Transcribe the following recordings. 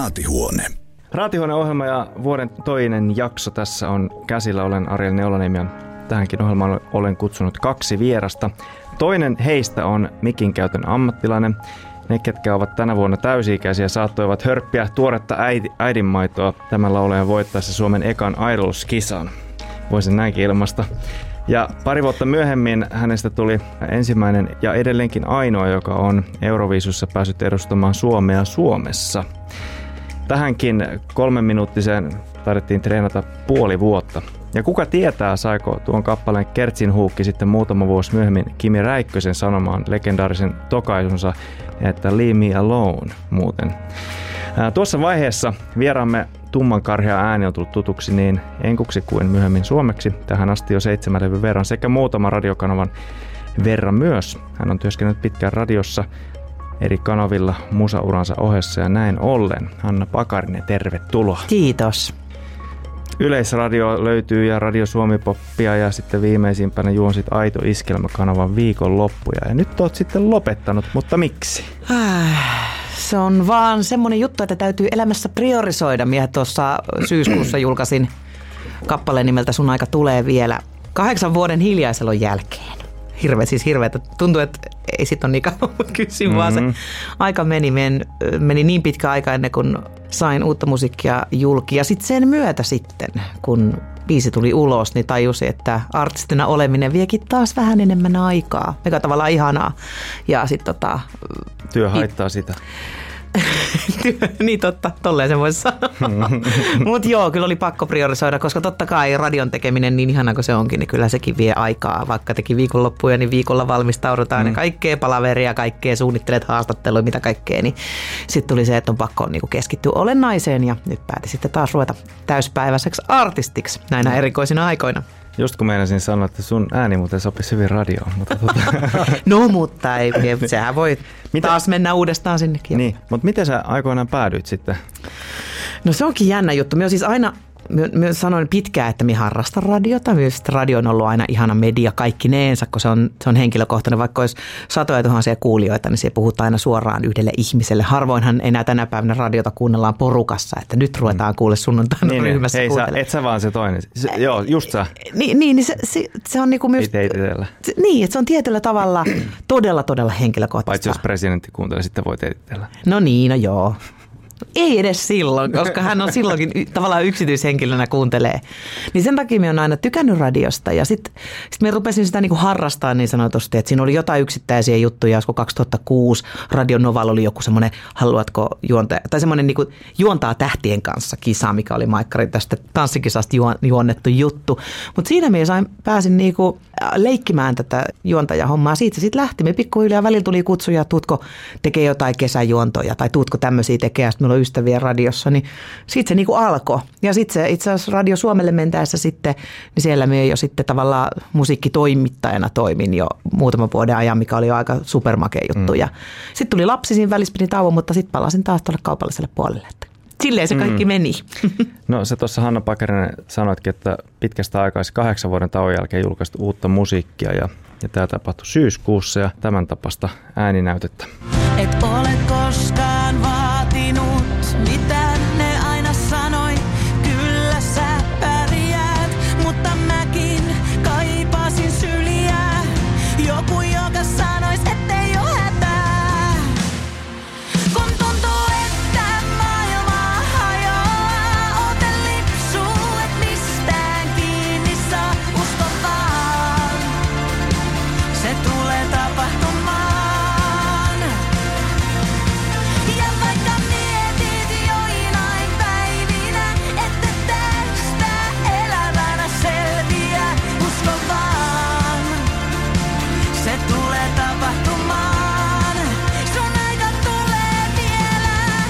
Raatihuone. Raatihuone-ohjelma ja vuoden toinen jakso tässä on käsillä. Olen Ariel Neulaniemi ja tähänkin ohjelmaan olen kutsunut 2 vierasta. Toinen heistä on mikin käytön ammattilainen. Ne, ketkä ovat tänä vuonna täysi-ikäisiä, saattoivat hörppiä tuoretta äidinmaitoa tämän laulajan voittaessa Suomen ekan Idols-kisan. Voisin näinkin ilmaista. Ja pari vuotta myöhemmin hänestä tuli ensimmäinen ja edelleenkin ainoa, joka on Euroviisussa päässyt edustamaan Suomea Suomessa. Tähänkin 3-minuuttiseen taidettiin treenata puoli vuotta. Ja kuka tietää, saiko tuon kappaleen Kertsin huukki sitten muutama vuosi myöhemmin Kimi Räikkösen sanomaan legendaarisen tokaisunsa, että leave me alone muuten. Tuossa vaiheessa vieraamme tummankarhea ääni on tullut tutuksi niin enkuksi kuin myöhemmin suomeksi. Tähän asti jo 7 levyn verran sekä muutama radiokanavan verran myös. Hän on työskennellyt pitkään radiossa eri kanavilla musauransa ohessa ja näin ollen. Hanna Pakarinen, tervetuloa. Kiitos. Yleisradio löytyy ja Radio Suomi-poppia ja sitten viimeisimpänä juonsit Aito Iskelmä-kanavan viikonloppuja. Ja nyt oot sitten lopettanut, mutta miksi? Se on vaan semmoinen juttu, että täytyy elämässä priorisoida. Minä tuossa syyskuussa julkaisin kappaleen nimeltä Sun aika tulee vielä 8 vuoden hiljaiselon jälkeen. Hirveetä. Tuntuu, että ei sit ole niin kauan kysyn, vaan se aika meni niin pitkä aika ennen kuin sain uutta musiikkia julki. Ja sitten sen myötä sitten, kun biisi tuli ulos, niin tajusin, että artistina oleminen viekin taas vähän enemmän aikaa. Mikä tavallaan ihanaa. Ja sitten työ haittaa sitä. Niin totta, tolleen se voisi sanoa. Mutta joo, kyllä oli pakko priorisoida, koska totta kai radion tekeminen niin ihana kuin se onkin, niin kyllä sekin vie aikaa. Vaikka teki viikonloppuja, niin viikolla valmistaudutaan ja kaikkea palaveria, kaikkea suunnittelet haastattelua, mitä kaikkea. Niin sitten tuli se, että on pakko niinku keskittyä olennaiseen ja nyt päätin sitten taas ruveta täyspäiväiseksi artistiksi näinä erikoisina aikoina. Just kun meinasin sanoa, että sun ääni muuten sopisi hyvin radioon. Mutta No, mutta ei, sehän voi taas mennä uudestaan sinnekin. Niin, mutta miten sä aikoinaan päädyit sitten? No se onkin jännä juttu. Minä siis aina myös sanoin pitkään, että minä harrastan radiota. Myös radio on ollut aina ihana media kaikkineensa, kun se on henkilökohtainen. Vaikka olisi satoja tuhansia kuulijoita, niin se puhutaan aina suoraan yhdelle ihmiselle. Harvoinhan enää tänä päivänä radiota kuunnellaan porukassa, että nyt ruvetaan kuulle sunnuntaina ryhmässä kuuntelemaan. Et sä vaan se toinen. Joo, just sä. Niin se on niinku myös... Teititellä. Niin, että se on tietyllä tavalla todella henkilökohtaista. Paitsi jos presidentti kuuntelee, sitten voi teititellä. No joo. Ei edes silloin, koska hän on silloinkin tavallaan yksityishenkilönä kuuntelee. Niin sen takia minä olen aina tykännyt radiosta ja sitten minä rupesin sitä niinku harrastaa niin sanotusti, että siinä oli jotain yksittäisiä juttuja, kun 2006 Radio Novalla oli joku semmoinen, haluatko juontaa, tai semmoinen niinku juontaa tähtien kanssa kisa, mikä oli Maikkarin tästä tanssikisasta juonnettu juttu. Mutta siinä minä pääsin niinku leikkimään tätä juontajahommaa. Siitä se sitten lähti. Me pikkuhiljaa välillä tuli kutsuja, tuutko tekee jotain kesäjuontoja tai tuutko tämmöisiä tekee, sitten meillä on ystäviä radiossa, niin sitten se niinku alkoi. Ja sitten se itse asiassa Radio Suomelle mentäessä sitten, niin siellä me jo sitten tavallaan musiikkitoimittajana toimin jo muutaman vuoden ajan, mikä oli jo aika supermakea juttu. Ja sitten tuli lapsi siinä välissä, pidin tauon, mutta sitten palasin taas tuolle kaupalliselle puolelle. Silleen se kaikki meni. No sä tuossa Hanna Pakarinen sanoitkin, että pitkästä aikaa 8 vuoden tauon jälkeen julkaistu uutta musiikkia ja tämä tapahtui syyskuussa ja tämän tapasta ääninäytettä. Et ole koskaan vaatinut, mitä ne aina sanoi. Kyllä sä pärjäät, mutta mäkin kaipasin syliä. Joku, joka sanois, ettei oo hätää. Kun tuntuu, että maailma hajoaa, oote lipsuu, et mistään kiinni saa. Usko vaan, se tulee tapahtumaan. Ja vaikka mietit joinain päivinä, että tästä elämänä selviä, usko vaan, se tulee tapahtumaan. Sun aika tulee vielä.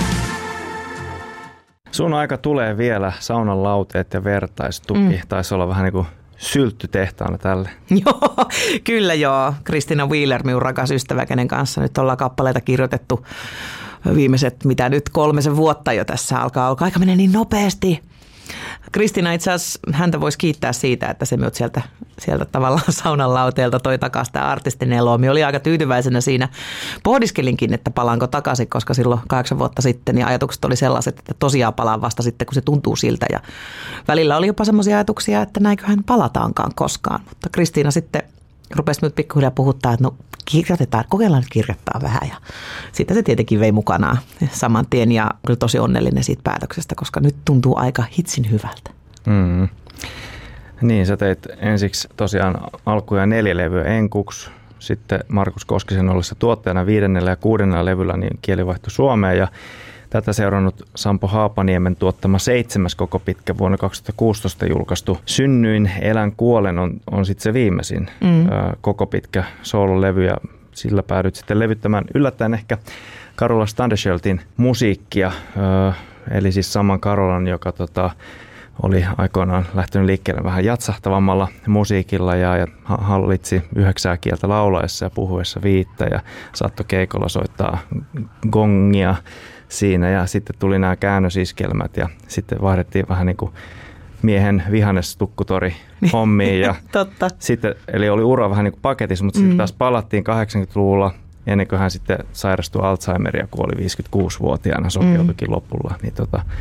Sun aika tulee vielä, saunan lauteet ja vertaistuki. Taisi olla vähän niin kuin sylttytehtaana tälle. Joo, kyllä joo. Kristina Wheeler, minun rakas ystävä, kenen kanssa nyt ollaan kappaleita kirjoitettu viimeiset, 3 vuotta jo tässä alkaa aika menee niin nopeasti. Kristiina itse asiassa, häntä voisi kiittää siitä, että se minut sieltä tavallaan saunan lauteelta toi takaisin tämä artistin eloa. Minä olin aika tyytyväisenä siinä. Pohdiskelinkin, että palaanko takaisin, koska silloin 8 vuotta sitten niin ajatukset oli sellaiset, että tosiaan palaan vasta sitten, kun se tuntuu siltä. Ja välillä oli jopa semmoisia ajatuksia, että näinköhän palataankaan koskaan. Mutta Kristiina sitten rupesi nyt pikkuhiljaa puhuttaa, että no kokeillaan nyt kirjoittaa vähän. Ja sitten se tietenkin vei mukanaan saman tien ja kyllä tosi onnellinen siitä päätöksestä, koska nyt tuntuu aika hitsin hyvältä. Mm. Niin, sä teit ensiksi tosiaan alkuja 4 levyä enkuksi, sitten Markus Koskisen ollessa tuottajana 5. ja 6. levyllä niin kieli vaihtui Suomeen ja tätä seurannut Sampo Haapaniemen tuottama 7. koko pitkä vuonna 2016 julkaistu Synnyin, elän, kuolen on sitten se viimeisin koko pitkä soololevy ja sillä päädyt sitten levyttämään yllättäen ehkä Carola Standescheltin musiikkia, eli siis saman Carolan, joka oli aikoinaan lähtenyt liikkeelle vähän jatsahtavammalla musiikilla ja hallitsi 9 kieltä laulaessa ja puhuessa 5 ja saattoi keikolla soittaa gongia siinä ja sitten tuli nämä käännösiskelmät ja sitten vaihdettiin vähän niin kuin miehen vihannestukkutori hommiin ja Totta. sitten, eli oli ura vähän niin kuin paketissa, mutta sitten taas palattiin 80-luvulla ennen kuin hän sitten sairastui Alzheimeria, kuoli 56-vuotiaana, sokeutuikin lopulla. Niin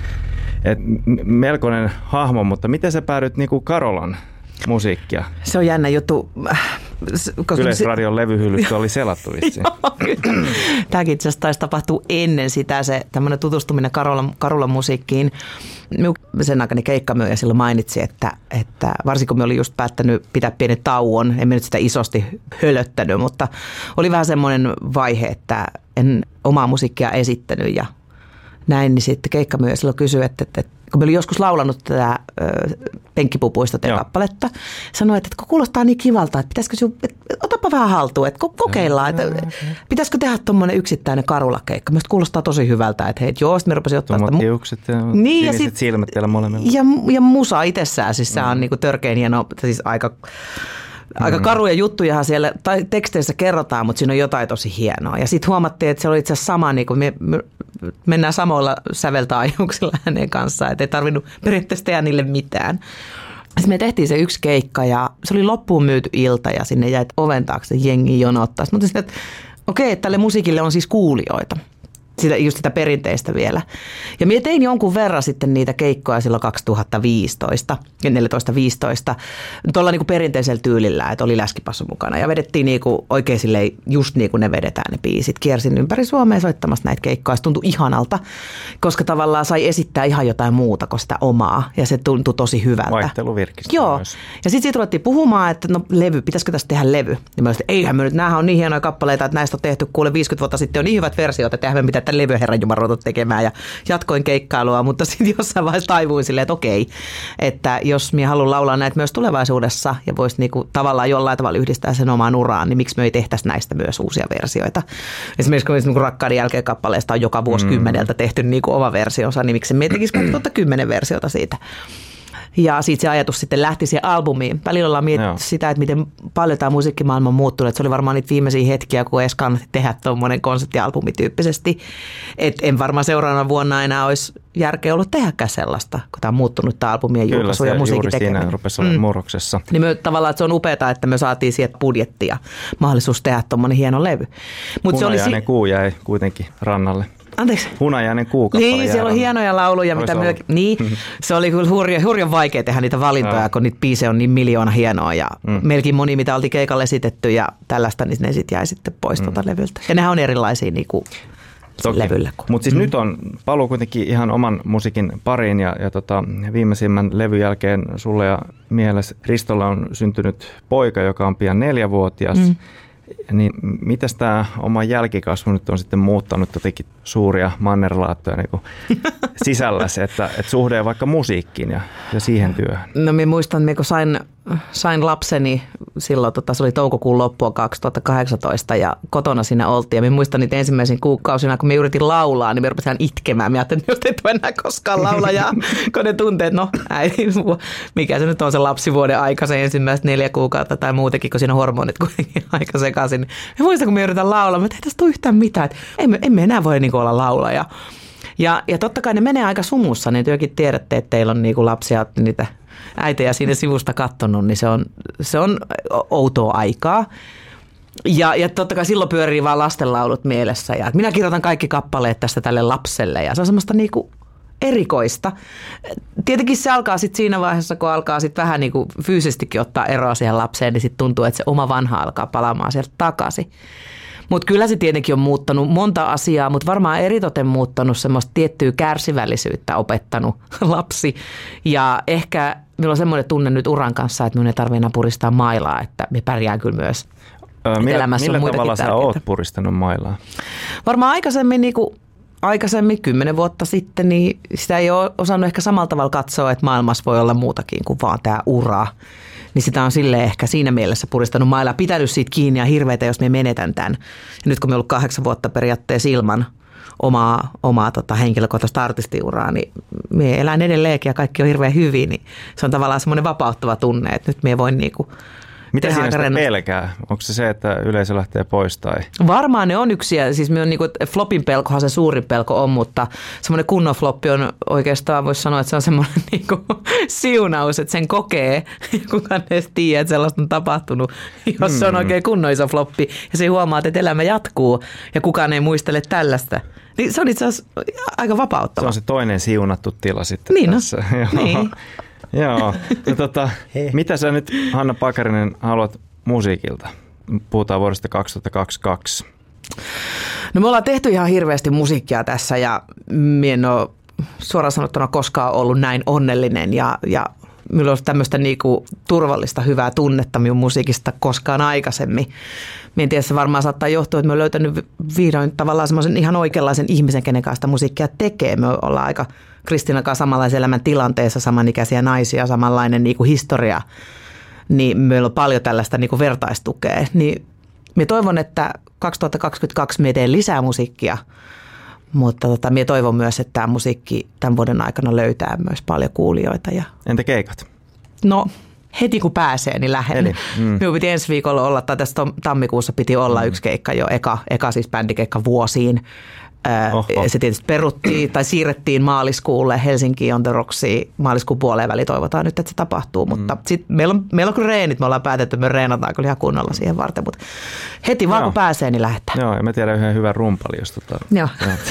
melkoinen hahmo, mutta miten sä päädyt niin kuin Carolan musiikkia? Se on jännä juttu. Yleisradion levyhyllystä oli selattu vissiin. Tämäkin itse asiassa taisi tapahtua ennen sitä, se tämmöinen tutustuminen Carolan musiikkiin. Sen aikana keikkamyöjä silloin mainitsi, että varsinkin kun me olin just päättänyt pitää pienen tauon, en nyt sitä isosti hölöttänyt, mutta oli vähän semmoinen vaihe, että en omaa musiikkia esittänyt ja näin, niin sitten keikkamyöjä silloin kysyi, että kun me olin joskus laulanut tätä Penkkipupuista kappaletta, sanoi, että kun kuulostaa niin kivalta, että pitäisikö otapa vähän haltuun, että kokeillaan, että pitäisikö tehdä tuommoinen yksittäinen Carola-keikka. Minusta kuulostaa tosi hyvältä, että hei, joo, sitten me rupesin ottaa sitä. Hiukset ja siniset silmät teillä molemmilla. Ja musa itsessään, siis se on niin kuin törkein hieno, siis aika karuja juttujahan siellä teksteissä kerrotaan, mutta siinä on jotain tosi hienoa. Ja sitten huomattiin, että se oli itse asiassa sama, niin kuin me mennään samoilla säveltaajuuksilla hänen kanssaan, että ei tarvinnut periaatteessa tehdä niille mitään. Sitten me tehtiin se yksi keikka ja se oli loppuun myyty ilta ja sinne jäi oven taakse jengi jonottaa. Sitten mä että okei, että tälle musiikille on siis kuulijoita. Just sitä perinteistä vielä. Ja minä tein jonkun verran sitten niitä keikkoja silloin 2015, 14-15, tuolla niin kuin perinteisellä tyylillä, että oli läskipassu mukana. Ja vedettiin niin kuin oikein silleen, just niin kuin ne vedetään ne biisit. Kiersin ympäri Suomea soittamassa näitä keikkoja. Se tuntui ihanalta, koska tavallaan sai esittää ihan jotain muuta kuin sitä omaa. Ja se tuntui tosi hyvältä. Vaihteluvirkistä. Joo. Myös. Ja sitten siitä ruvettiin puhumaan, että no levy, pitäisikö tästä tehdä levy? Ja mä olisin, että eihän me nyt, näähän on niin hienoja kappaleita, että näistä on tehty kuule 50 vuotta sitten on niin hyvät versiot, että eihän me mitään levyä Herran Jumala ruveta tekemään ja jatkoin keikkailua, mutta sitten jossain vaiheessa taivuin silleen, että okei, että jos minä haluan laulaa näitä myös tulevaisuudessa ja voisi niinku tavallaan jollain tavalla yhdistää sen omaan uraan, niin miksi me ei tehtäisi näistä myös uusia versioita. Esimerkiksi kun niinku Rakkauden jälkeen kappaleesta on joka vuosikymmeneltä tehty niinku oma versionsa, niin miksi me ei tekisi 2010 versiota siitä. Ja siitä se ajatus sitten lähti siihen albumiin. Välillä ollaan mietitty sitä, että miten paljon tämä musiikkimaailma on muuttunut. Se oli varmaan niitä viimeisiä hetkiä, kun edes kannatti tehdä tuommoinen konseptialbumi tyyppisesti. Et en varmaan seuraavana vuonna enää olisi järkeä ollut tehdäkään sellaista, kun tämä on muuttunut tämä albumien julkaisu ja musiikin tekeminen. Kyllä, se juuri siinä rupesi olemaan murroksessa. Niin tavallaan, että se on upeaa, että me saatiin sieltä budjetti ja mahdollisuus tehdä tuommoinen hieno levy. Hunajainen kuu jäi kuitenkin rannalle. Anteeksi. Hunajainen kuukappale. Niin, siellä on hienoja lauluja, mitä niin, se oli kyllä hurjan vaikea tehdä niitä valintoja, kun niitä biisejä on niin miljoona hienoa ja melkein moni, mitä oltiin keikalle esitetty ja tällaista, niin ne sitten jäi sitten pois tuolta levyltä. Ja nehän on erilaisia niin kuin levyllä. Mutta siis nyt on paluu kuitenkin ihan oman musiikin pariin ja viimeisimmän levyn jälkeen sulle ja miehellesi Ristolla on syntynyt poika, joka on pian 4-vuotias. Niin mitäs tämä oma jälkikasvu nyt on sitten muuttanut jotenkin suuria mannerlaattoja niin sisälläsi, että suhde vaikka musiikkiin ja siihen työhön? No minä muistan, kun sain lapseni silloin, se oli toukokuun loppua 2018 ja kotona siinä oltiin. Ja minä muistan niitä ensimmäisiä kuukausina, kun minä yritin laulaa, niin minä rupesin itkemään. Minä ajattelin, että jos et ole enää koskaan laulajaa, kun ne tunteet, no äiti, mikä se nyt on se lapsivuoden aika, se ensimmäiset 4 kuukautta tai muutenkin, kun siinä on hormonit kuitenkin aika sekaisin. Minä muistan, kun minä yritän laulaa, että ei tästä tule yhtään mitään, että emme enää voi niin olla laulaja. Ja totta kai ne menee aika sumussa, niin työkin tiedätte, että teillä on niinku lapsia, niitä äitejä siinä sivusta katsonut, niin se on outoa aikaa. Ja totta kai silloin pyörii vaan lastenlaulut mielessä. Ja minä kirjoitan kaikki kappaleet tästä tälle lapselle ja se on semmoista niinku erikoista. Tietenkin se alkaa sitten siinä vaiheessa, kun alkaa sitten vähän niinku fyysisestikin ottaa eroa siihen lapseen, niin sitten tuntuu, että se oma vanha alkaa palaamaan sieltä takaisin. Mutta kyllä se tietenkin on muuttanut monta asiaa, mutta varmaan eritoten muuttanut semmoista tiettyä kärsivällisyyttä opettanut lapsi. Ja ehkä minulla on semmoinen tunne nyt uran kanssa, että minun ei tarvitse enää puristaa mailaa, että me pärjään kyllä myös. Millä tavalla sä oot puristanut mailaa? Varmaan aikaisemmin 10 vuotta sitten, niin sitä ei ole osannut ehkä samalla tavalla katsoa, että maailmassa voi olla muutakin kuin vaan tämä ura. Niin sitä on silleen ehkä siinä mielessä puristanut mailaa, pitänyt siitä kiinni ja hirveitä, jos me menetän tämän. Ja nyt kun me ollut 8 vuotta periaatteessa ilman omaa henkilökohtaista artistiuraa, niin me elän edelleenkin ja kaikki on hirveän hyvin, niin se on tavallaan semmoinen vapauttava tunne, että nyt me voin niinku mitä siinä sitä pelkää? Onko se, että yleisö lähtee pois tai? Varmaan ne on yksi. Siis niinku, flopin pelkohan se suurin pelko on, mutta semmoinen kunnon floppi on oikeastaan, voisi sanoa, että se on semmoinen niinku siunaus, että sen kokee. Kukaan ei tiedä, että sellaista on tapahtunut, jos se on oikein kunnon iso floppi. Ja se huomaa, että elämä jatkuu ja kukaan ei muistele tällaista. Niin se on itse asiassa aika vapauttava. Se on se toinen siunattu tila sitten niin tässä. Niin. Joo. Mitä sä nyt, Hanna Pakarinen, haluat musiikilta? Puhutaan vuodesta 2022. No me ollaan tehty ihan hirveästi musiikkia tässä ja minä en ole suoraan sanottuna koskaan ollut näin onnellinen ja minulla on tämmöistä niinku turvallista hyvää tunnetta minun musiikista koskaan aikaisemmin. Minä en tiedä, se varmaan saattaa johtua, että me olen löytänyt vihdoin tavallaan semmoisen ihan oikeanlaisen ihmisen, kenen kanssa sitä musiikkia tekee. Me ollaan aika Kristiinan kanssa samanlaisen elämän tilanteessa, samanikäisiä naisia, samanlainen niinku historia. Niin meillä on paljon tällaista niinku vertaistukea. Niin minä toivon, että 2022 me teen lisää musiikkia, mutta minä toivon myös, että tämä musiikki tämän vuoden aikana löytää myös paljon kuulijoita. Entä keikat? No heti kun pääsee, niin lähden. Minun piti ensi viikolla olla, tai tässä tammikuussa piti olla yksi keikka jo, eka siis bändikeikka vuosiin. Se tietysti peruttiin tai siirrettiin maaliskuulle Helsinkiin on the Roxy. Maaliskuun puoleen väliin toivotaan nyt, että se tapahtuu. Mutta sitten meillä on kyllä reenit. Me ollaan päätetty, että me reenataan kyllä ihan kunnolla siihen varten. Mutta heti vaan kun pääsee, niin lähdetään. Joo, ja mä tiedän yhden hyvän rumpali, jos Joo.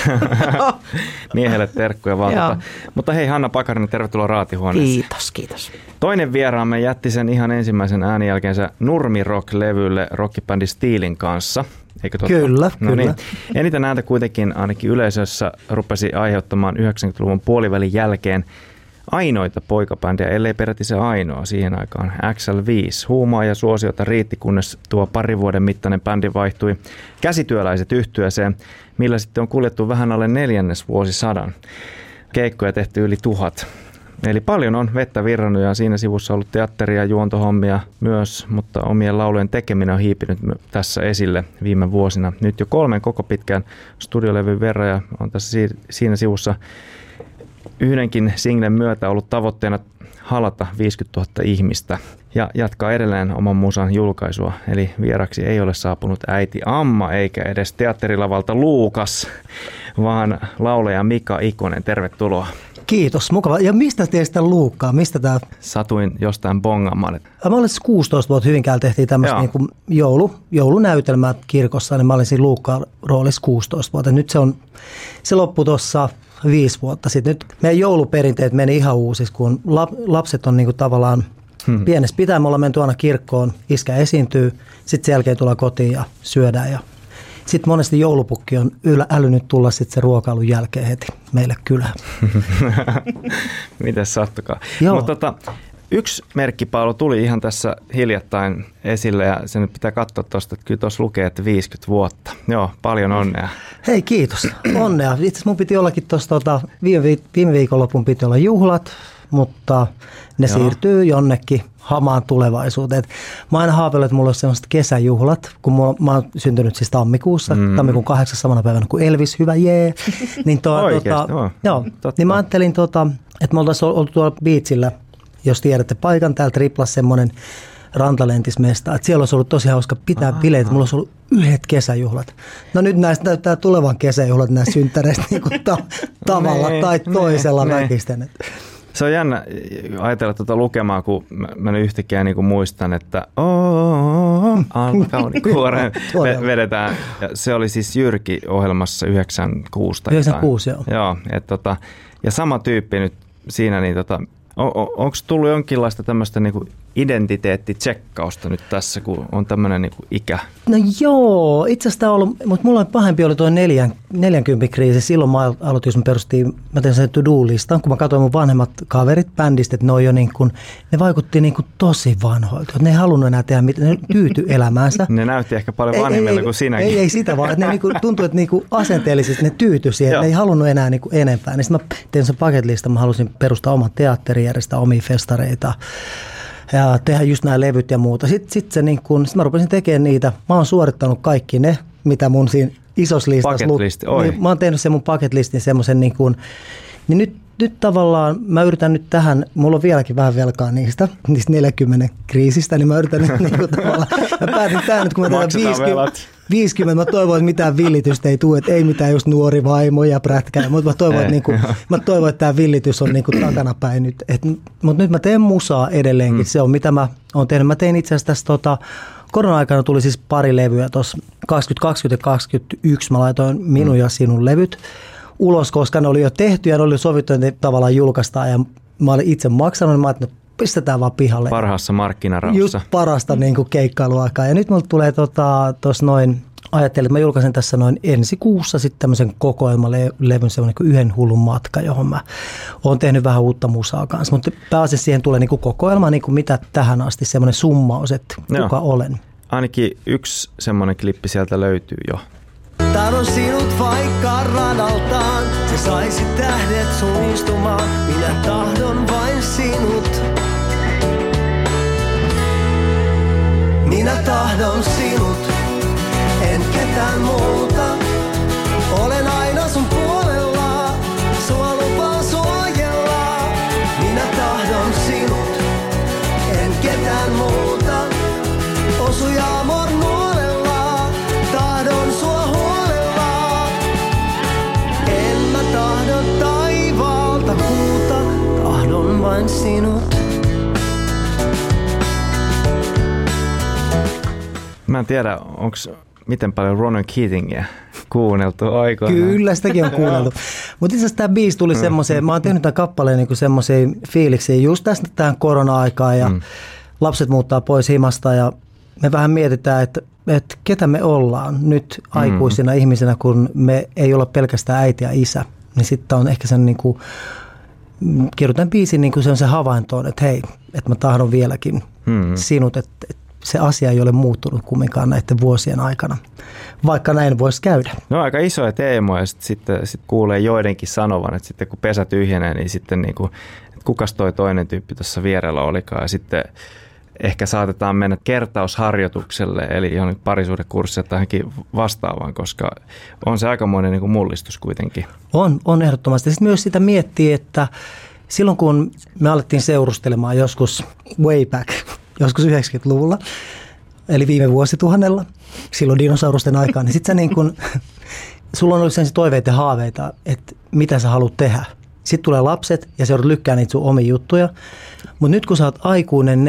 miehelle terkkuja vaan. Mutta hei, Hanna Pakarinen, tervetuloa Raatihuoneeseen. Kiitos. Toinen vieraamme jätti sen ihan ensimmäisen äänen jälkeensä Nurmi-rock-levylle rockibändi Steelin kanssa. Eikö totta? Kyllä, no kyllä. Niin. Eniten ääntä kuitenkin ainakin yleisössä rupesi aiheuttamaan 90-luvun puolivälin jälkeen ainoita poikabändejä, ellei peräti se ainoa siihen aikaan, XL5. Huumaa ja suosiota riitti, kunnes tuo parin vuoden mittainen bändi vaihtui käsityöläiset yhtyeeseen, millä sitten on kuljettu vähän alle 4. vuosisadan. Keikkoja tehty yli 1000. Eli paljon on vettä virrannut ja siinä sivussa ollut teatteria ja juontohommia myös, mutta omien laulujen tekeminen on hiipinyt tässä esille viime vuosina. Nyt jo 3 koko pitkään studiolevyn verran ja on tässä siinä sivussa yhdenkin singlen myötä ollut tavoitteena halata 50 000 ihmistä ja jatkaa edelleen oman musan julkaisua. Eli vieraksi ei ole saapunut äiti Amma eikä edes teatterilavalta Luukas, vaan laulaja Mika Ikonen. Tervetuloa. Kiitos, mukava. Ja mistä teistä Luukkaa? Mistä tämä? Satuin jostain bongaamaan. Mä olin 16 vuotta Hyvinkäällä, tehtiin tämmöistä niin kuin joulunäytelmää kirkossa, niin mä olin siinä Luukkaan roolissa 16 vuotta. Nyt se loppui tuossa 5 vuotta sitten. Nyt meidän jouluperinteet meni ihan uusiksi, kun lapset on niin kuin tavallaan pienessä pitää. Me ollaan menty aina kirkkoon, iskä esiintyy, sitten sen jälkeen tullaan kotiin ja syödään ja sitten monesti joulupukki on älynyt tulla sitten se ruokailun jälkeen heti meille kylään. Mites sattukaa. Mutta yksi merkkipaalu tuli ihan tässä hiljattain esille ja sen pitää katsoa tuosta, että kyllä tuossa lukee, että 50 vuotta. Joo, paljon onnea. Hei, kiitos. Onnea. Itse asiassa mun piti ollakin tuossa viime viikonlopun piti olla juhlat, mutta ne siirtyy jonnekin hamaan tulevaisuuteen. Mä aina haaveillut, että mulla olisi sellaiset kesäjuhlat, kun mä oon syntynyt siis tammikuussa, tammikuun 8. samana päivänä kuin Elvis, hyvä jee. Niin, niin mä ajattelin, että me oltaisiin oltu tuolla beachillä, jos tiedätte paikan, täällä Triplas semmoinen rantalentismesta, että siellä olisi ollut tosi hauska pitää bileitä. Mulla olisi ollut yhdet kesäjuhlat. No nyt näistä näyttää tulevan kesäjuhlat näistä synttäreistä niin kuin tavalla tai toisella väkisten. Se on jännä ajatella tuota lukemaa, kun mä nyt yhtäkkiä niin kuin muistan, että alkauni kuoreen vedetään. Ja se oli siis Jyrki-ohjelmassa 96. 96, joo. Joo, ja sama tyyppi nyt siinä, niin onko tullut jonkinlaista tämmöistä niinku identiteettitsekkausta nyt tässä, kun on tämmöinen niinku ikä? No joo, itse asiassa tämä on ollut, mutta mulla pahempi oli tuo 40 kriisi. Silloin mä aloitin, mä tein sen to-do-listan, kun mä katsoin mun vanhemmat kaverit bändistä, että ne vaikutti niinku tosi vanhoilta. Ne ei halunnut enää tehdä mitään, ne tyytyi elämäänsä. Ne näytti ehkä paljon vanhemmilta kuin sinäkin. Ei sitä vaan, että ne niinku, tuntui, että niinku asenteellisesti ne tyytyi siihen, ne ei halunnut enää niinku enempää. Niin sitten mä tein sen paket-listan, mä halusin perustaa oman teatterin, järjestää omia festareita ja tehdä just nämä levyt ja muuta. Sitten mä rupesin tekemään niitä. Mä oon suorittanut kaikki ne, mitä mun siinä isossa listassa niin, mä oon tehnyt sen mun bucket-listin semmoisen niin nyt tavallaan mä yritän nyt tähän, mulla on vieläkin vähän velkaa niistä 40 kriisistä, niin mä yritän nyt tavallaan, mä päätin tähän nyt, kun mä tätä 50, mä toivon, että mitään villitystä ei tule, että ei mitään just nuori vaimo ja prätkää, mutta mä toivon, että tämä villitys on takanapäin nyt. Mutta nyt mä teen musaa edelleenkin, se on mitä mä oon tehnyt. Mä tein itse asiassa tässä korona-aikana tuli siis pari levyä tuossa 2020 ja 2021, mä laitoin minun ja sinun levyt ulos, koska ne oli jo tehty ja ne oli jo sovittu, että ne tavallaan julkaistaan ja mä olin itse maksanut, niin mä ajattelin, että pistetään vaan pihalle. Parhaassa markkinarauhassa. Just parasta keikkailuaikaa. Ja nyt mulle tulee tuossa noin, ajattelin, että mä julkaisen tässä noin ensi kuussa sitten tämmöisen kokoelmalevyn, semmoinen kuin Yhden hullun matka, johon mä oon tehnyt vähän uutta musaa kanssa. Mutta pääasiassa siihen tulee kokoelma, mitä tähän asti, semmoinen summaus, että kuka olen. Ainakin yksi semmoinen klippi sieltä löytyy jo. Tahdon sinut vaikka radaltaan, se saisi tähdet suistumaan. Minä tahdon vain sinut. Minä tahdon sinut, en ketään muuta. Olen aina sun puolella, sua lupaan suojella. Minä tahdon sinut, en ketään muuta. Osuja amor nuolella, tahdon sua huolella. En mä tahdo taivaalta kuuta, tahdon vain sinut. Mä en tiedä, onko miten paljon Ronan Keatingia kuunneltu aikoina. Kyllä, sitäkin on kuunneltu. Mutta itse asiassa tämä biisi tuli semmoiseen, mä oon tehnyt tämän kappaleen semmoiseen fiiliksiin just tästä tähän korona-aikaan ja lapset muuttaa pois himasta ja me vähän mietitään, että ketä me ollaan nyt aikuisina ihmisinä, kun me ei olla pelkästään äiti ja isä. Niin sitten on ehkä sen kirjoitan biisin sen havaintoon, että hei, että mä tahdon vieläkin sinut, että se asia ei ole muuttunut kumminkaan näiden vuosien aikana, vaikka näin voisi käydä. No aika isoja teemoja, sitten kuulee joidenkin sanovan, että sitten kun pesä tyhjenee, niin sitten että kukas toi toinen tyyppi tuossa vierellä olikaan. Ja sitten ehkä saatetaan mennä kertausharjoitukselle, eli johon parisuhdekurssia tähänkin vastaavaan, koska on se aikamoinen mullistus kuitenkin. On ehdottomasti. Sitten myös sitä miettii, että silloin kun me alettiin seurustelemaan joskus way back, joskus 90-luvulla, eli viime vuosituhannella, silloin dinosaurusten aikaan, niin sitten sulla on ollut sen toiveita ja haaveita, että mitä sä haluat tehdä. Sitten tulee lapset ja sä joudut lykkää niitä sun omia juttuja, mutta nyt kun sä oot aikuinen,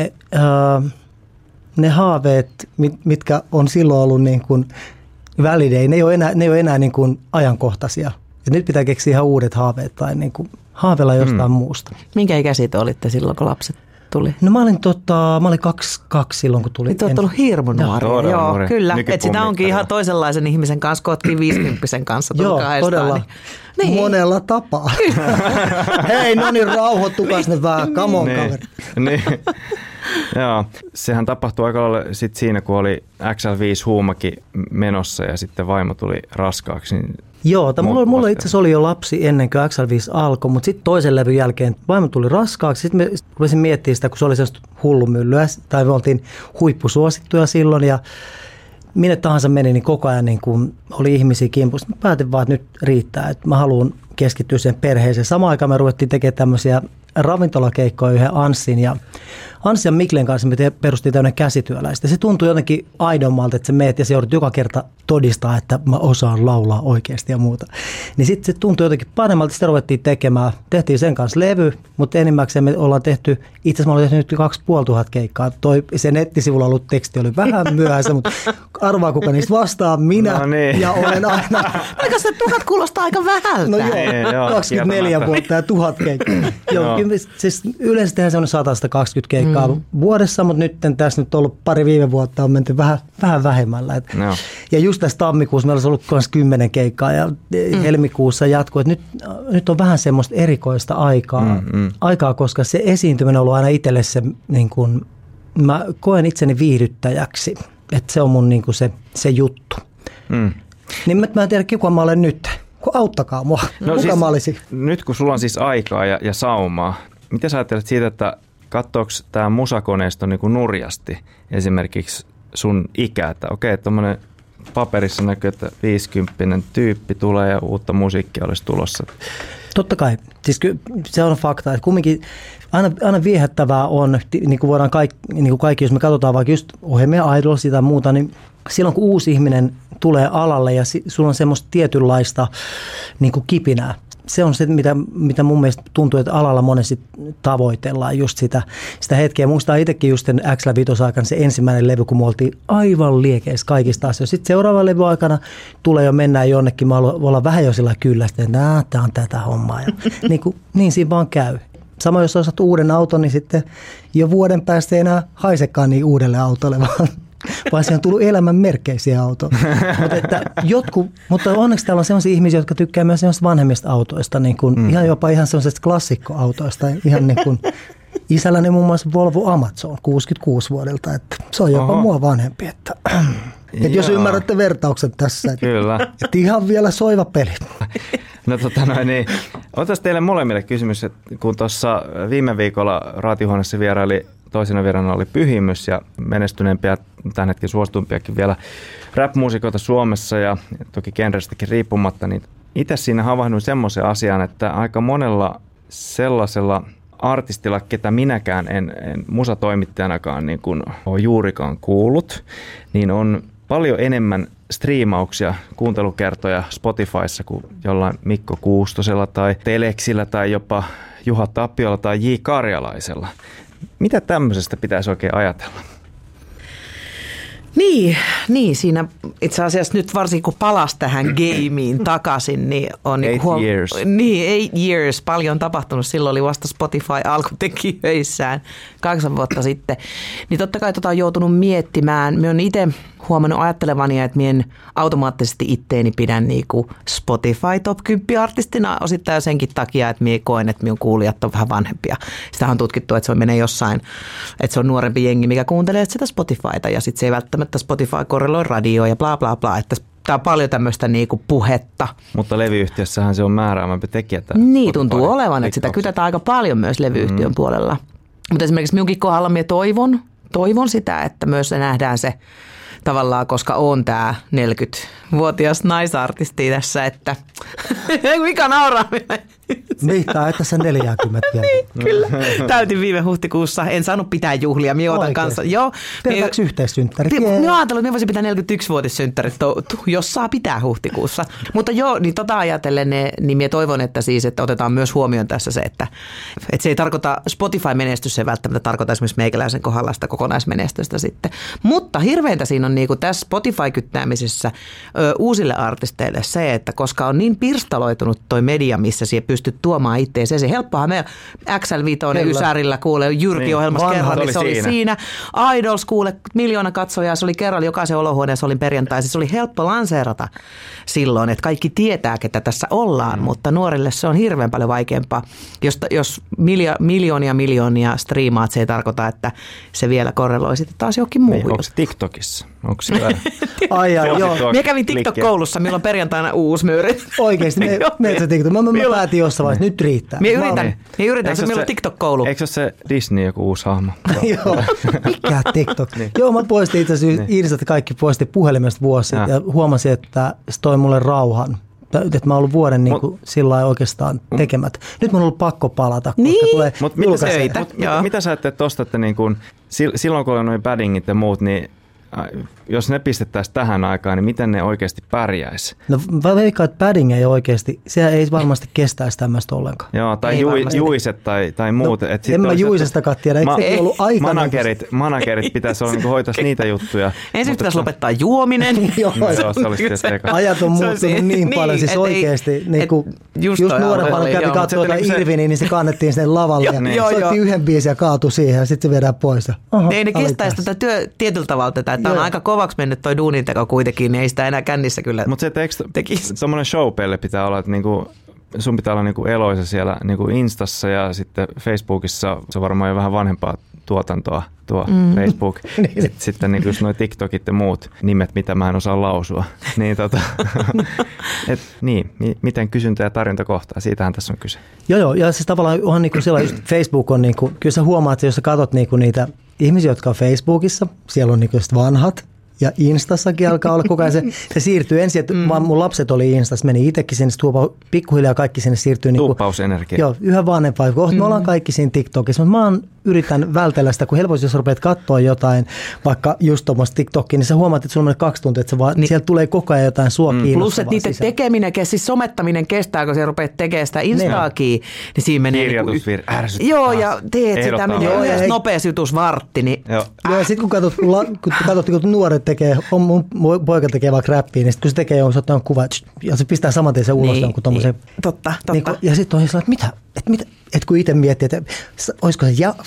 ne haaveet, mitkä on silloin ollut validei, ne ei ole enää ajankohtaisia. Et nyt pitää keksiä ihan uudet haaveet tai haaveilla jostain muusta. Minkä ikäisiä te olitte silloin, kun lapset tuli? No mä olin 22 silloin, kun tuli. Niin te olette ollut hirmu nuoria. Joo, kyllä. Että sitä onkin ihan Nykypommittajat. toisenlaisen ihmisen kanssa, kun ootkin 50 kanssa. Joo, todella. Niin. Monella tapaa. Hei, no niin, rauhoittukas ne vähän. Come on, kaveri. Niin. Joo, sehän tapahtui aika lailla sit siinä, kun oli XL5 huumakin menossa ja sitten vaimo tuli raskaaksi. Niin Joo, mulla itse asiassa oli jo lapsi ennen kuin XL5 alkoi, mutta sitten toisen levyn jälkeen vaimo tuli raskaaksi. Sitten me rupesin miettimään sitä, kun se oli sellaista hullumyllyä, tai me oltiin huippusuosittuja silloin ja minne tahansa meni, niin koko ajan oli ihmisiä kimpussa. Mä päätin vaan, että nyt riittää, että mä haluan keskittyä sen perheeseen. Samaan aikaan me ruvettiin tekemään tämmöisiä ravintolakeikkoja yhden Anssin ja Miklen kanssa me perustiin tämmöinen käsityöläistä. Se tuntui jotenkin aidommalta, että sä meet ja se joudut joka kerta todistaa, että mä osaan laulaa oikeasti ja muuta. Niin sitten se tuntui jotenkin paremmalta, sitä ruvettiin tekemään. Tehtiin sen kanssa levy, mutta enimmäkseen me ollaan tehty, itse asiassa mä olen tehnyt nyt 2500 keikkaa. Se nettisivulla ollut teksti oli vähän myöhässä, mutta arvaa kuka niistä vastaa, minä ja olen aina. Aika se 1000 kuulostaa aika vähältä. No joo, 24 vuotta ja 1000 keikkaa. Siis yleensä tehdään semmoinen 120 keikkaa vuodessa, mutta nyt tässä nyt ollut pari viime vuotta on menty vähän vähemmällä. Ja just tässä tammikuussa meillä olisi ollut myös 10 keikkaa ja helmikuussa jatkuu. Nyt on vähän semmoista erikoista aikaa, koska se esiintyminen on ollut aina itselle se, niin kuin, mä koen itseni viihdyttäjäksi, että se on mun niin kuin se juttu. Niin mä en tiedä, kuka mä olen nyt. Auttakaa mua. No kuka siis, mä olisin? Nyt kun sulla on siis aikaa ja saumaa, miten sä ajattelet siitä, että katsoako tämä musakoneisto niin kuin nurjasti esimerkiksi sun ikää, että okei, tuommoinen paperissa näkyy, että 50 tyyppi tulee ja uutta musiikkia olisi tulossa. Totta kai. Siis se on fakta, että kumminkin aina viehättävää on, niin kuin voidaan kaikki, jos me katsotaan vaikka just ohjelmia Idolsia tai muuta, niin silloin kun uusi ihminen tulee alalle ja sulla on semmoista tietynlaista niin kuin kipinää. Se on se, mitä mun mielestä tuntuu, että alalla monesti tavoitellaan just sitä hetkeä. Muistaa itsekin just sen X-5 aikana se ensimmäinen levy, kun me oltiin aivan liekeissä kaikista asioista. Sitten seuraavan levy aikana tulee jo mennään jonnekin, me ollaan vähän jo sillä kyllästä, että tämä on tätä hommaa. Ja niin siinä vaan käy. Sama jos osat uuden auton, niin sitten jo vuoden päästä ei enää haisekaan niin uudelle autolle, vaan siihen on tullut elämän merkkeisiä autoja. Mutta onneksi täällä on sellaisia ihmisiä, jotka tykkää myös sellaisista vanhemmista autoista, niin kuin, ihan sellaisista klassikkoautoista. Ihan niin kuin isälläni muun muassa Volvo Amazon 66 vuodelta, että se on jopa mua vanhempi. Että jos ymmärrätte vertauksen tässä, että ihan vielä soiva peli. No niin. Otas teille molemmille kysymys, että kun tuossa viime viikolla Raatihuoneessa vieraili, toisena vieraana oli Pyhimys ja menestyneempiä, tämän hetken suosituimpiakin vielä rap-muusikoita Suomessa ja toki genrestäkin riippumatta, niin itse siinä havahduin semmoisen asian, että aika monella sellaisella artistilla, ketä minäkään en musatoimittajanakaan niin kuin ole juurikaan kuullut, niin on paljon enemmän striimauksia, kuuntelukertoja Spotifyssa kuin jollain Mikko Kuustosella tai Telexillä tai jopa Juha Tapiolla tai J. Karjalaisella. Mitä tämmöisestä pitäisi oikein ajatella? Niin, siinä itse asiassa nyt varsinkin kun palasi tähän gameen takaisin, niin on 8 years. Niin, 8 years. Paljon tapahtunut. Silloin oli vasta Spotify alkutekijöissään 8 vuotta sitten. Niin totta kai on joutunut miettimään. Minä olen itse huomannut ajattelevani, että minä en automaattisesti itteeni pidän niinku Spotify Top 10 artistina osittain senkin takia, että minä koen, että minun kuulijat on vähän vanhempia. Sitä on tutkittu, että se menee jossain, että se on nuorempi jengi, mikä kuuntelee sitä Spotifyta ja sitten se ei välttämättä Spotify korreloi radioon ja bla bla bla, että tämä on paljon tämmöistä niinku puhetta. Mutta levyyhtiössähän se on määräämämpi tekijä. Niin tuntuu olevan, että sitä kytätään aika paljon myös levyyhtiön puolella. Mutta esimerkiksi minunkin kohdalla minä toivon sitä, että myös se nähdään se tavallaan, koska on tämä 40-vuotias naisartisti tässä, että mikä nauraa. Viittaa, että se 40 vielä. Niin, kyllä. Täytin viime huhtikuussa. En saanut pitää juhlia. Minä otan kanssa. Pelkäksi yhteissynttärit. Minä ajattelin, että minä voisin pitää 41-vuotissynttärit, jos saa pitää huhtikuussa. Mutta niin ajatellen, niin minä toivon, että otetaan myös huomioon tässä se, että se ei tarkoita, Spotify-menestys ei välttämättä tarkoita esimerkiksi meikäläisen kohdalla sitä kokonaismenestystä sitten. Mutta hirveintä siinä on niinku tässä Spotify-kyttäämisessä uusille artisteille se, että koska on niin pirstaloitunut toi media, missä siihen pystyt tuomaan itseäsi. Se helppohan me XL5 Ysärillä kuulee Jyrki-ohjelmassa kerran, niin se oli siinä. Idols kuule 1 miljoona katsojaa, se oli kerralla jokaisen olohuoneessa olin perjantaisin. Se oli helppo lanseerata silloin, että kaikki tietää, ketä tässä ollaan, mutta nuorille se on hirveän paljon vaikeampaa. Jos miljoonia striimaat, se ei tarkoita, että se vielä korreloi sitten taas johonkin muuhun. Onko se TikTokissa? Onko se joo. Minä kävin TikTok-koulussa, milloin perjantaina uusi myyri. Oikeasti, meitä TikTok. Mä päätin jossain vaiheessa, nyt riittää. Minä yritän, se milloin TikTok-koulu. Eikö se Disney joku uusi hahmo? Joo, mikä TikTok? Joo, mä poistin itse asiassa Iiriseltä kaikki poistin puhelimesta vuosi ja huomasin, että se toi mulle rauhan. että mä oon ollut vuoden niin kuin sillä lailla oikeastaan tekemät. Nyt mun on ollut pakko palata, koska tulee julkaisee. Mitä sä teet tosta, että niin kuin, silloin kun on noin paddingit ja muut, niin jos ne pistettäisiin tähän aikaan, niin miten ne oikeasti pärjäisi? No mä veikkaan, että padding ei oikeasti, sehän ei varmasti kestäisi tämmöistä ollenkaan. Joo, tai juiset tai muut. No, en mä juisestakaan tiedä, eikö se ollut aikana? Managerit pitäisi olla, niin hoitaisi niitä juttuja. Ensin pitäisi lopettaa juominen. Joo, se olisi ajat on muuttunut niin paljon, siis oikeasti. Just nuorempana kävi katsoa Irviniä, niin se kannettiin sinne lavalle ja soitti yhden biisin ja kaatui siihen ja sitten se viedään pois. Ei ne kestäisi tätä tietyllä tavalla tätä. Tämä on aika kovaksi mennyt toi duuninteko kuitenkin, niin ei sitä enää kännissä kyllä tekisi. Tommoinen showpelle pitää olla, että niinku, sun pitää olla niinku eloisa siellä niinku Instassa ja sitten Facebookissa, se on varmaan jo vähän vanhempaa tuotantoa tuo Facebook. Sitten niinku just noi TikTokit ja muut nimet, mitä mä en osaa lausua. Niin, miten kysyntä ja tarjonta kohtaa, siitähän tässä on kyse. Joo, ja siis tavallaan onhan niinku siellä just Facebook on, niinku, kyllä sä huomaat, että jos sä katot niinku niitä ihmisiä, jotka on Facebookissa, siellä on niinku just vanhat, ja Instassakin alkaa olla koko ajan se siirtyy ensin, että mun lapset oli Instassa, meni itsekin sinne, pikkuhiljaa kaikki sinne siirtyy. Tuuppausenergia. Joo, yhä vanhempaa. Kohta me ollaan kaikki siinä TikTokissa, mutta mä yritän vältellä sitä, kun helposti jos rupeat katsoa jotain, vaikka just tuommoista TikTokia, niin sä huomaat, että sulla menee 2 tuntia, että sieltä tulee koko ajan jotain sua kiinnostavaa. Plus, että niiden tekeminen, siis somettaminen kestää, kun sä rupeat tekemään sitä Instaakin, niin siinä menee... Kirjoitusvirhe, ärsyttää. Joo, ja teet sitä, menee yhdessä nopeassa jutussa vartti. Niin... Joo, ja sitten kun katsot, kun nuoret tekee, mun poika tekee vaikka räppiä, niin sitten kun se tekee, on ottanut kuva, ja se pistää saman tien sen ulos jonkun tommoisen. Totta. Ja sitten on sellainen, että mitä? Että kun itse miettii, että olisiko se ja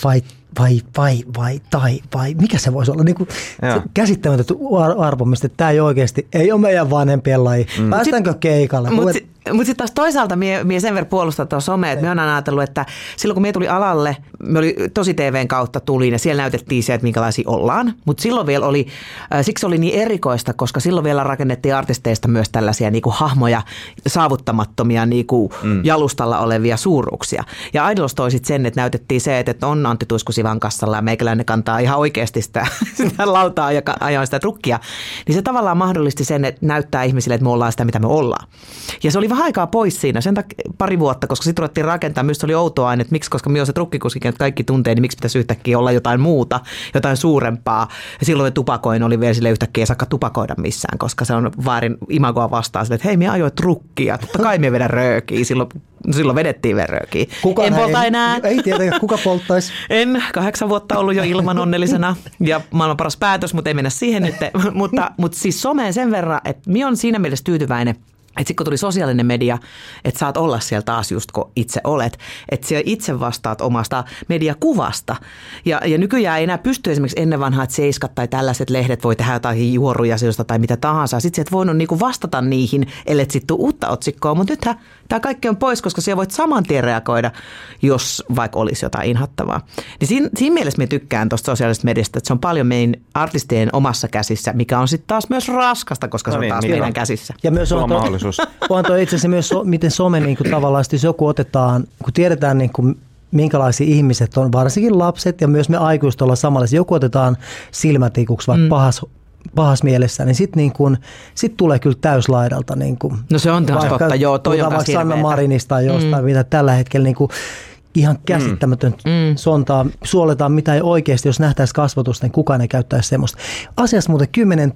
vai mikä se voisi olla? Niin kuin käsittämätöntä arvomista, että tämä ei oikeasti, ei ole meidän vanhempien laji. Päästäänkö keikalle? Mutta sitten taas toisaalta mie sen verran puolustaa tuon somea, että me on aina ajatellut, että silloin kun me tuli alalle, me oli Tosi TVn kautta tuli ja siellä näytettiin se, että minkälaisia ollaan. Mutta silloin vielä oli, siksi oli niin erikoista, koska silloin vielä rakennettiin artisteista myös tällaisia niinku hahmoja, saavuttamattomia niinku jalustalla olevia suuruuksia. Ja Idols toi sit sen, että näytettiin se, että on Antti Tuisku Sivan kassalla ja meikäläinen kantaa ihan oikeasti sitä lautaa ja ajaa sitä trukkia. Niin se tavallaan mahdollisti sen, että näyttää ihmisille, että me ollaan sitä, mitä me ollaan. Ja se oli vähän aikaa pois siinä, sen pari vuotta, koska sitten ruvettiin rakentaa. Myös se oli outoa aina, että miksi, koska minä olen se trukkikuskikin, että kaikki tuntee, niin miksi pitäisi yhtäkkiä olla jotain muuta, jotain suurempaa. Ja silloin tupakoin oli vielä sille yhtäkkiä ei saakka tupakoida missään, koska se on väärin imagoa vastaan sille, että hei, minä ajoin trukkia, totta kai minä vedän röökiä, silloin vedettiin vielä röökiä. En polta enää. Ei tiedä, kuka polttaisi. En, 8 vuotta ollut jo ilman onnellisena ja maailman paras päätös, mutta ei mennä siihen nyt. mutta siis someen sen verran, että minä olen siinä mielessä tyytyväinen, että sitten kun tuli sosiaalinen media, että saat olla siellä taas just kun itse olet, että siellä itse vastaat omasta mediakuvasta. Ja nykyään ei enää pysty esimerkiksi ennen vanhaa, että Seiskat tai tällaiset lehdet voi tehdä jotain juoruja tai mitä tahansa. Sitten et voinut niinku vastata niihin, ellei sitten tule uutta otsikkoa, mutta nythän tämä kaikki on pois, koska siellä voit saman tien reagoida, jos vaikka olisi jotain inhottavaa. Niin siinä mielessä me tykkään tuosta sosiaalisesta mediasta, että se on paljon meidän artistien omassa käsissä, mikä on sitten taas myös raskasta, koska se on taas meidän käsissä. Ja myös on mahdollisuus. On toi itse asiassa myös, miten some niin kuin tavallaan, jos joku otetaan, kun tiedetään niin kuin, minkälaisia ihmiset on, varsinkin lapset ja myös me aikuiset ollaan samanlaisia, joku otetaan silmätikuksi vaikka pahas mielessä, niin sitten sit tulee kyllä täyslaidalta. Niin kuin, no se on taas totta, joo, toi on vaikka Sanna Marinista jostain, mitä tällä hetkellä niin kuin, ihan käsittämätön sontaa, suoletaan mitä ei oikeasti, jos nähtäisi kasvatusta, niin kukaan ei käyttäisi semmoista. Asiassa muuten 10.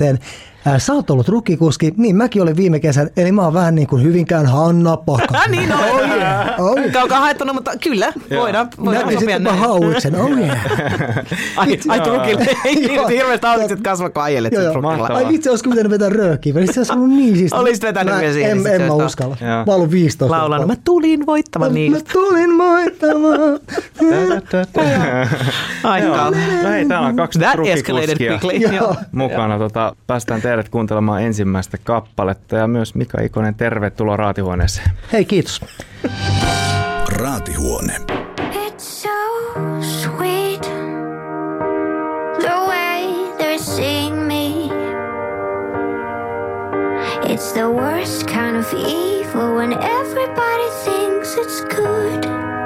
Sä oot ollut rukkikuski, niin mäkin olin viime kesän, eli mä oon vähän niin kuin Hyvinkään Hanna Paka. Niin on. Kaukaa haettanut, mutta kyllä, voidaan sopia näin. Näin sitten hauiksen, Ai trukille, hirveästi hauikset kasvaa, kun ajelet sen trukilla. Ai vitsi, olisiko pitänyt vetää röökiä, se olisi ollut niin siistiä. Olisit vetänyt vielä siihen. En mä uskalla. Mä oon ollut 15. Laulan, mä tulin voittamaan niistä. Mä tulin voittamaan. Aika. No hei, täällä on 2 trukkikuskia mukana. Päästään teidät kuuntelemaan ensimmäistä kappaletta ja myös Mika Ikonen, tervetuloa Raatihuoneeseen. Hei, kiitos. Raatihuone. It's so sweet the way they're seeing me. It's the worst kind of evil when everybody thinks it's good.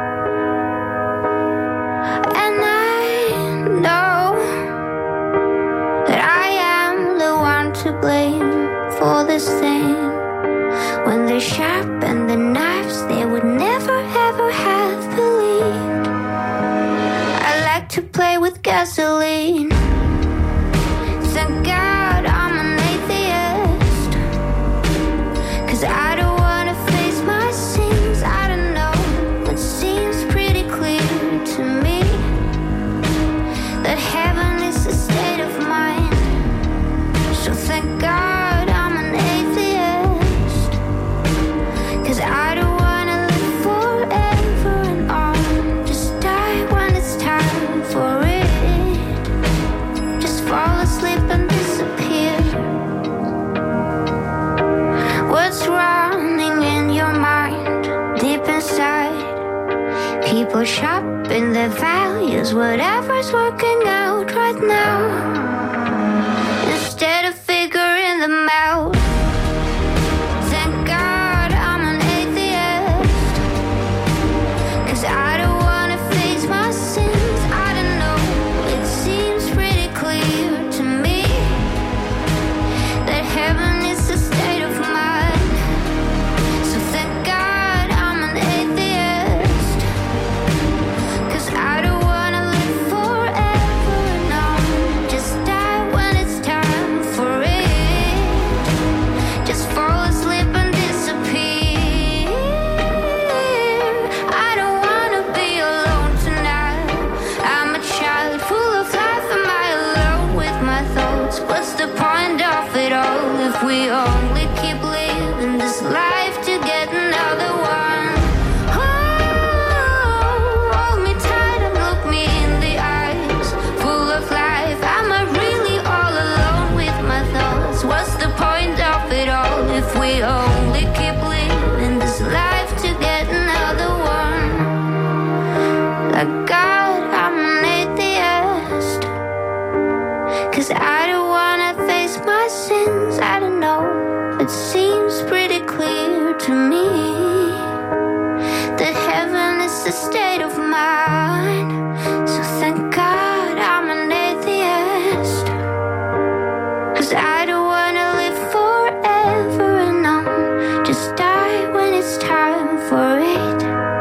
And I know that I am the one to blame for this thing when they with gasoline. Thank God I'm an atheist, 'cause I don't wanna face my sins. I don't know, it seems pretty clear to me that heaven is a state of mind. So thank God I'm an atheist, 'cause I don't wanna live forever and on. Just die when it's time for it. Just fall asleep and disappear. What's running in your mind, deep inside? People shopping their values, whatever's working out right now, instead of figuring them out. Thank God I'm an atheist, 'cause I don't wanna face my sins. I don't know, it seems pretty clear to me that heaven is a state of mind. So thank God I'm an atheist, 'cause I don't wanna live forever and on. Just die when it's time for it. Just fall asleep and disappear. I don't wanna be alone tonight. I'm a child full of life. Am I alone with my thoughts? What's the point of it all if we only keep living this life to get another one? Oh, hold me tight and look me in the eyes. Full of life, am I really all alone with my thoughts? What's the point of it all if we only keep living this life to get another one? Like God, I'm an atheist, 'cause I don't wanna face my sins. I don't know, it seems pretty clear to me that heaven is a state of mind. So thank God I'm an atheist, 'cause I don't wanna live forever and on. Just die when it's time for it.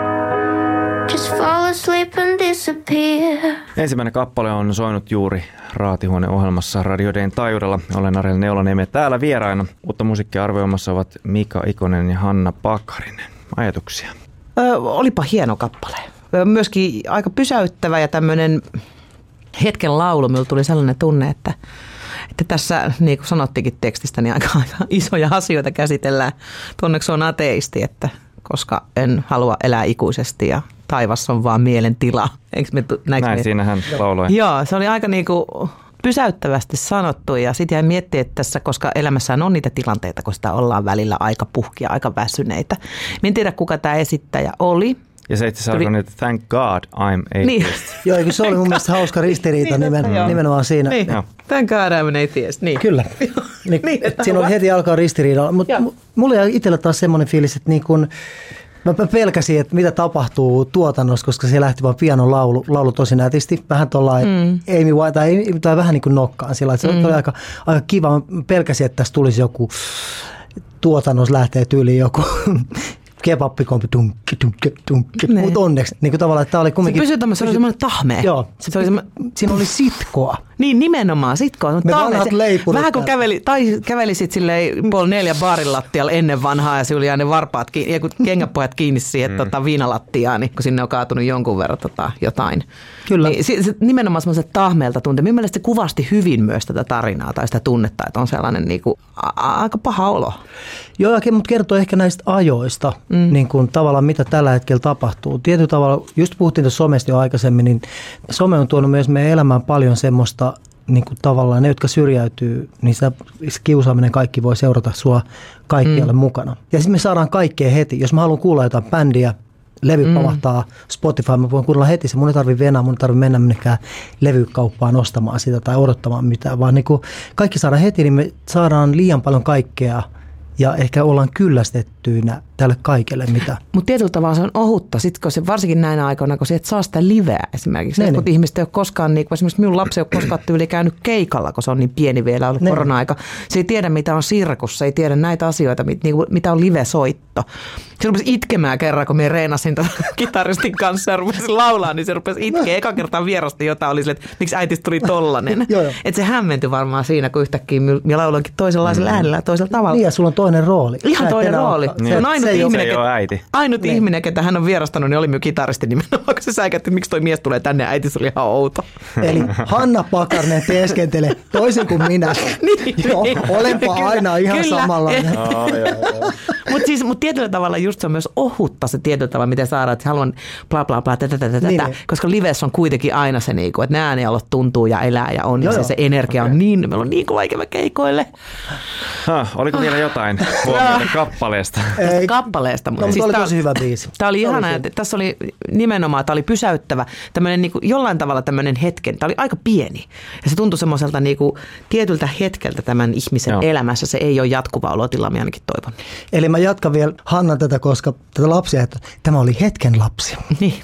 Just fall asleep and disappear. Ensimmäinen kappale on soinut juuri Raatihuone-ohjelmassa Radio Dayn taajuudella. Olen Ariel Neulaniemi. Täällä vieraina uutta musiikkia arvioimassa ovat Mika Ikonen ja Hanna Pakarinen. Ajatuksia? Olipa hieno kappale. Myöskin aika pysäyttävä ja tämmöinen hetken laulu. Minulla tuli sellainen tunne, että tässä, niin kuin sanottikin tekstistä, niin aika isoja asioita käsitellään. Onneksi on ateisti, että koska en halua elää ikuisesti ja taivas on vaan mielen tila. Näin siinä hän lauloi. Joo, se oli aika niin kuin pysäyttävästi sanottu ja sitten jäin miettimään, että tässä, koska elämässään on niitä tilanteita, kun sitä ollaan välillä aika puhkia, aika väsyneitä. Minä en tiedä, kuka tämä esittäjä oli. Ja se itse asiassa alkoi nyt, thank God I'm atheist. Niin. Joo, eikö se oli mun mielestä hauska ristiriita nimenomaan siinä. Niin. Thank God I'm an atheist. Niin. Kyllä. Niin, siinä oli heti alkaa ristiriidalla. Mutta mulla jäi itsellä taas semmoinen fiilis, että niin kun, mä pelkäsin, että mitä tapahtuu tuotannossa, koska se lähti vaan pianon laulu tosi nätisti. Vähän tuollainen Amy White, tai vähän niin kuin nokkaan sillä. Se oli aika kiva. Mä pelkäsin, että tässä tulisi joku tuotannossa lähtee tyyliin joku kebappikompi, mutta onneksi niin kuin tavallaan, että tämä oli kumminkin. Se pysyi tämmöinen, se oli semmoinen tahme. Joo, siinä oli sitkoa. Niin, nimenomaan sitkoa. Me vanhat leipurit. Vähän kun kävelisit silleen 3-4 baarin lattialla ennen vanhaa ja se oli ne varpaat kiinni, ja kun kengäpojat kiinni siihen viinalattiaan, niin kun sinne on kaatunut jonkun verran jotain. Kyllä. Niin, se nimenomaan semmoiset tahmeelta tunteet. Minun mielestä se kuvasti hyvin myös tätä tarinaa tai sitä tunnetta, että on sellainen niin kuin, aika paha olo. Joo, mutta kertoo ehkä näistä ajoista, niin kuin tavallaan mitä tällä hetkellä tapahtuu. Tietyllä tavalla, just puhuttiin tuossa somesta jo aikaisemmin, niin some on tuonut myös meidän elämään paljon semmoista, niin kuin tavallaan ne, jotka syrjäytyy, niin se kiusaaminen kaikki voi seurata sua kaikkialle mukana. Ja sitten me saadaan kaikkea heti. Jos mä haluan kuulla jotain bändiä, levy pamahtaa Spotify, mä voin kuunnella heti se. Mun ei tarvitse venää, mun ei tarvitse mennä minnekään levykauppaan ostamaan sitä tai odottamaan mitään, vaan niin kuin kaikki saadaan heti, niin me saadaan liian paljon kaikkea ja ehkä ollaan kyllästettyinä tälle kaikelle, mitä... Mutta tietyllä tavalla se on ohutta, sit, kun se, varsinkin näinä aikoina, kun et saa sitä liveä esimerkiksi. Jotkut ihmiset ei ole koskaan, niin, esimerkiksi minun lapsi ei ole koskaan tyyli käynyt keikalla, kun se on niin pieni vielä ollut korona-aika. Se ei tiedä, mitä on sirkus, se ei tiedä näitä asioita, mitä on live-soitto. Se rupesi itkemään kerran, kun minä reenasin kitaristin kanssa ja rupesin laulaa, niin se rupesi itkeä. Eka kertaa vierasti jotain oli sille, että miksi äitistä tuli tollanen. Että se hämmentyi varmaan siinä, kun yhtäkkiä minä lauloinkin toisenlaisella äänellä ja toisella tavalla. Niin ja sulla on toinen rooli. Ihan toinen rooli. Niin. On ainut Ainut ihminen, ketä hän on vierastanut, niin oli minun kitaristi nimenomaan, kun se säikätti, miksi toi mies tulee tänne ja äiti oli ihan outo. Eli Hanna Pakarinen teeskentelee toisin kuin minä. Niin, joo, olenpa aina ihan samanlainen. Mutta tietyllä tavalla just se on myös ohutta se tietyllä tavalla, miten saadaan, että haluan bla bla bla, koska livessä on kuitenkin aina se, että ne äänialot tuntuu ja elää ja on, ja se energia on niin, meillä on niin kuin vaikea keikoille. Oliko vielä jotain huomioita kappaleesta? Kappaleesta. Mutta siis oli tosi hyvä biisi. Tämä oli ihana, että tässä oli nimenomaan, tämä oli pysäyttävä, tämmöinen niin kuin, jollain tavalla tämmöinen hetken, tämä oli aika pieni. Ja se tuntui semmoiselta niin kuin, tietyltä hetkeltä tämän ihmisen elämässä, se ei ole jatkuva olotila, minä ainakin toivon. Eli mä jatkan vielä Hanna tätä, koska tätä lapsia, että tämä oli hetken lapsi. Niin.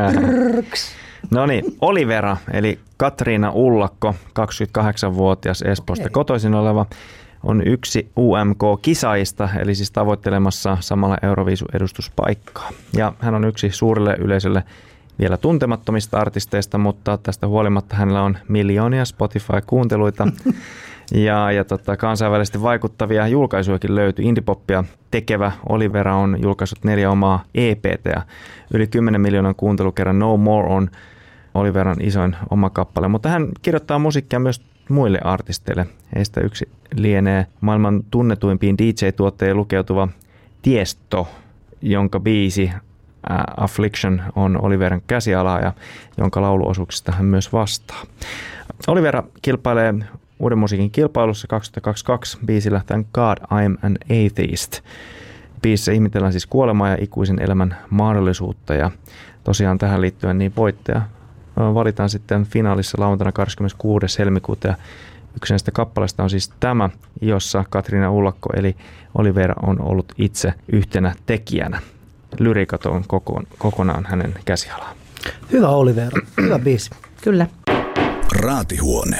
No niin, Olivera, eli Katriina Ullakko, 28-vuotias Espoosta kotoisin oleva, on yksi UMK-kisaajista, eli siis tavoittelemassa samalla Euroviisu-edustuspaikkaa. Ja hän on yksi suurelle yleisölle vielä tuntemattomista artisteista, mutta tästä huolimatta hänellä on miljoonia Spotify-kuunteluita. Ja kansainvälisesti vaikuttavia julkaisujakin löytyy. Indie-poppia tekevä Olivera on julkaissut 4 omaa EP:tä ja yli 10 miljoonan kuuntelukerran No More on Oliveran isoin oma kappale. Mutta hän kirjoittaa musiikkia myös muille artisteille. Heistä yksi lienee maailman tunnetuimpiin DJ-tuotteisiin lukeutuva Tiesto, jonka biisi Affliction on Oliveran käsialaa ja jonka lauluosuuksista hän myös vastaa. Olivera kilpailee uuden musiikin kilpailussa 2022 biisillä Thank God I'm an Atheist. Biisissä ihmetellään siis kuolemaa ja ikuisen elämän mahdollisuutta ja tosiaan tähän liittyen niin voittaja valitaan sitten finaalissa lauantaina 26. helmikuuta ja yksi näistä kappaleista on siis tämä, jossa Katriina Ullakko eli Olivera on ollut itse yhtenä tekijänä. Lyriikat on kokonaan hänen käsialaan. Hyvä Olivera, hyvä biisi. Kyllä. Raatihuone.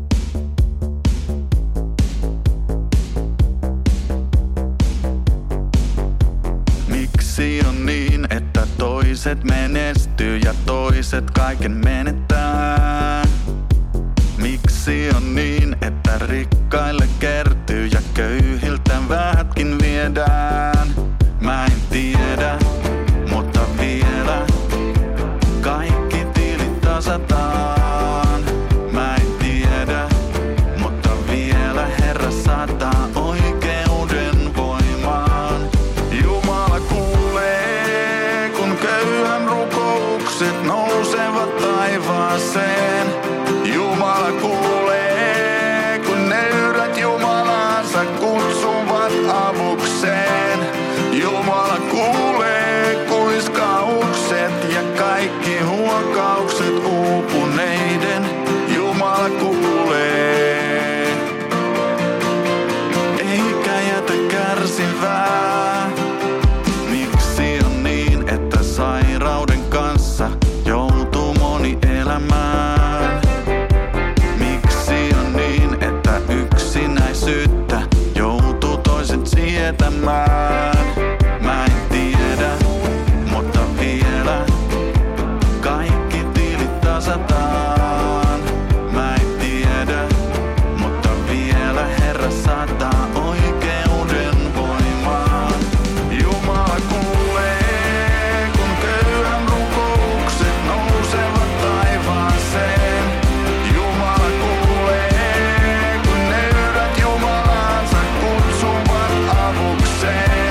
Miksi on niin, että toiset menestyy ja toiset kaiken menettää? Miksi on niin, että rikkaille kertyy ja köyhiltä vähätkin viedään? Mä en tiedä, mutta vielä kaikki tilit tasataan. Mä en tiedä, mutta vielä Herra saattaa oikeuden voimaan. Jumala kuulee, kun köyhän rukoukset nousevat taivaaseen. Jumala kuulee, kun nöyrät Jumalansa kutsuvat avukseen. Jumala kuulee kuiskaukset ja kaikki huokaukset uupuneiden. Jumala kuulee, eikä jätä kärsivää. Miksi on niin, että sairauden kanssa joutuu moni elämään? Miksi on niin, että yksinäisyyttä joutuu toiset sietämään? Mä en tiedä, mutta vielä kaikki tilit tasataan. Mä en tiedä, mutta vielä Herra saattaa oikeuden voimaan. Jumala kuulee, kun köyhän rukoukset nousevat taivaaseen. Jumala kuulee, kun nöyrät Jumalansa kutsuvat avukseen.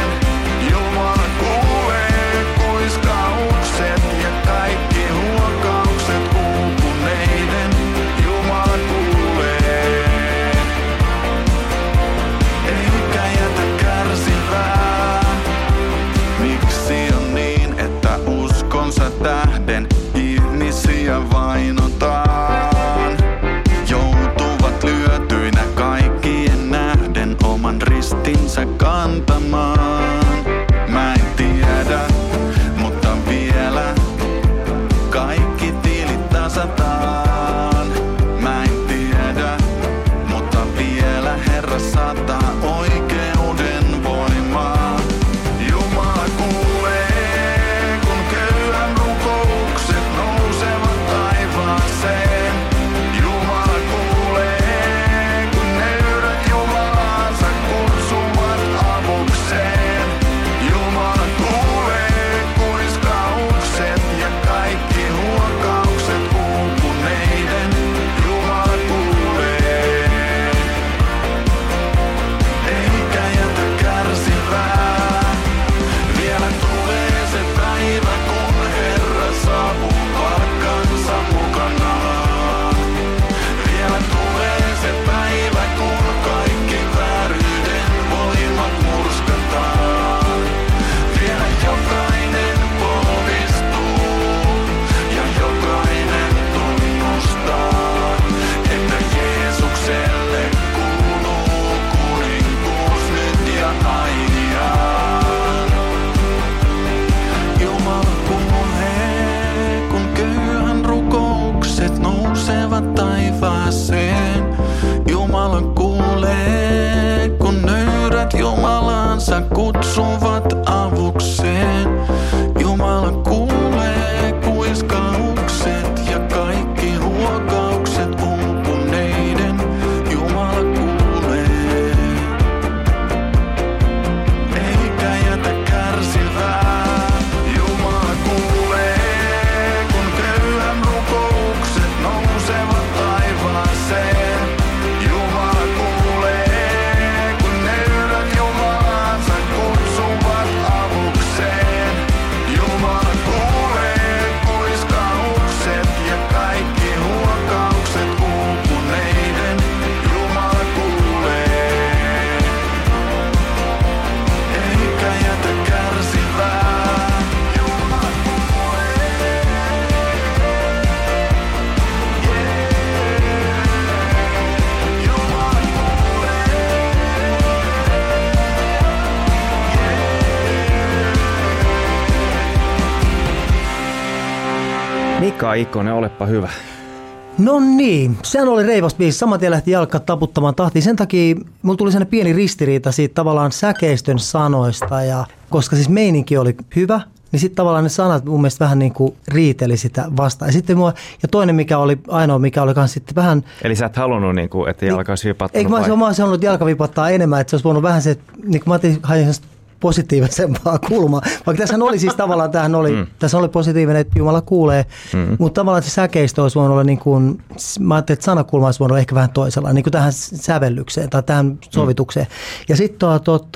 Mika Ikonen, olepa hyvä. No niin, sehän oli reivas biisi. Saman tien lähti jalka taputtamaan tahtiin. Sen takia mulla tuli sellainen pieni ristiriita siitä tavallaan säkeistön sanoista. Ja koska siis meininki oli hyvä, niin sitten tavallaan ne sanat mun mielestä vähän niin kuin riiteli sitä vastaan. Ja toinen mikä oli ainoa, mikä oli kanssa sitten vähän... Eli sä et halunnut, niin kuin, että jalka olisi vipattanut? Eikö mä olisin halunnut, että jalka vipattaa enemmän, että se olisi voinut vähän se, niin kuin mä hain positiivisempaa kulmaa. Vaikka tässä oli siis tavallaan, tässä oli positiivinen, että Jumala kuulee, mutta tavallaan se säkeistö olisi voinut olla niin kuin, mä ajattelin, että sanakulma olisi voinut olla ehkä vähän toisella, niin kuin tähän sävellykseen tai tähän sovitukseen. Ja sitten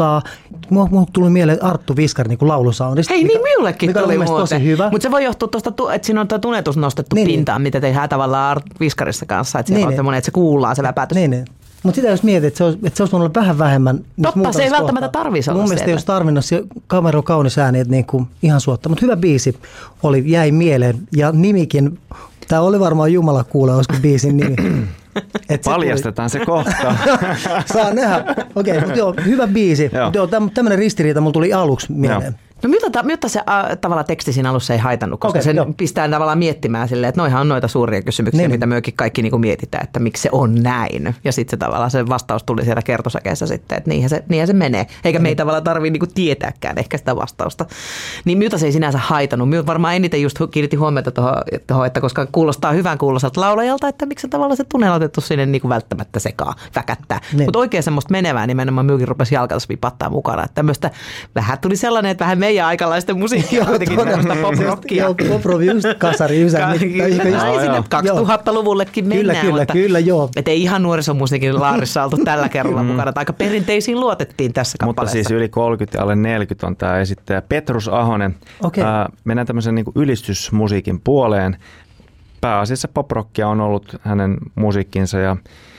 mulla tuli mieleen Arttu Viskari niin kuin laulusoundista. Hei, niin minullekin tuli muuten. Tosi hyvä. Mutta se voi johtua tuosta, että siinä on tuo tunetus nostettu pintaan, mitä tehdään tavallaan Arttu Viskarissa kanssa, että siellä on semmoinen, että se kuullaan se läpätys. Mutta sitä jos mietit, että se olisi voinut olla vähän vähemmän. Totta, se ei välttämättä tarvitsisi olla. Mun mielestä ei olisi tarvinnut se kamera kaunis ääni, että niinku ihan suotta. Mutta hyvä biisi jäi mieleen ja nimikin, tämä oli varmaan Jumala kuulee, olisiko biisin nimi. Paljastetaan se kohta. Saa nähdä. Okei, mutta joo, hyvä biisi. Tämmöinen ristiriita mulla tuli aluksi mieleen. No miltä se tavallaan teksti siinä alussa ei haitannut, koska se pistää tavallaan miettimään silleen, että noihan on noita suuria kysymyksiä, mitä myöskin kaikki niin kuin mietitään, että miksi se on näin. Ja sitten se tavallaan se vastaus tuli sieltä kertosäkeessä sitten, että niinhän se menee. Eikä me ei tavallaan tarvitse niin kuin tietääkään ehkä sitä vastausta. Niin miltä se ei sinänsä haitannut. Minut varmaan eniten just kiinnitin huomiota tuohon, että koska kuulostaa hyvän kuuloiselta laulajalta, että miksi tavallaan se tunne on otettu sinne niin kuin välttämättä sekaan, väkättää. Mutta oikein semmoista menevää nimenomaan minunkin rupesi jalkansa vipattaa mukana. Että tämmöistä vähän tuli sellainen, että vähän meidän aikalaisten musiikkia kuitenkin tämmöistä pop-rockia. Joo, pop-rock just kasari ysä. Näin sinne 2000-luvullekin mennään. Kyllä, joo. Että ei ihan nuorisomusiikin laarissa oltu tällä kerralla mukana. Aika perinteisiin luotettiin tässä kappaleessa. Mutta siis yli 30 ja alle 40 on tämä esittäjä Petrus Ahonen. Okay. Mennään tämmöisen niin kuin ylistysmusiikin puoleen. Pääasiassa pop-rockia on ollut hänen musiikkinsa ja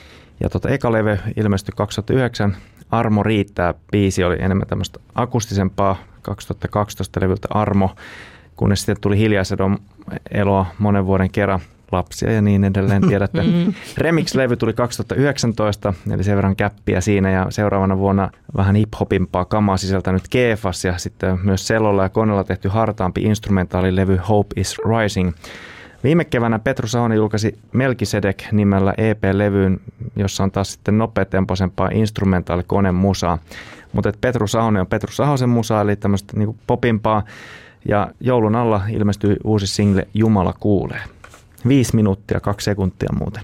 eka levy ilmestyi 2009. Armo riittää, biisi oli enemmän tämmöistä akustisempaa 2012 levyltä Armo, kunnes sitten tuli Hiljaisedon eloa monen vuoden kerran, lapsia ja niin edelleen, tiedätte. Remix-levy tuli 2019, eli sen verran käppiä siinä, ja seuraavana vuonna vähän hip-hopimpaa kamaa sisältänyt Keefas, ja sitten myös sellolla ja koneella tehty hartaampi instrumentaalilevy Hope is Rising. Viime keväänä Petrus Ahonen julkaisi Melkisedek-nimellä EP-levyyn, jossa on taas sitten nopeatempoisempaa instrumentaalikonemusaa. Mutta Petrus Ahonen on Petrus Ahosen musaa, eli tämmöistä niinku popimpaa. Ja joulun alla ilmestyi uusi single Jumala kuulee. 5 minuuttia 2 sekuntia muuten.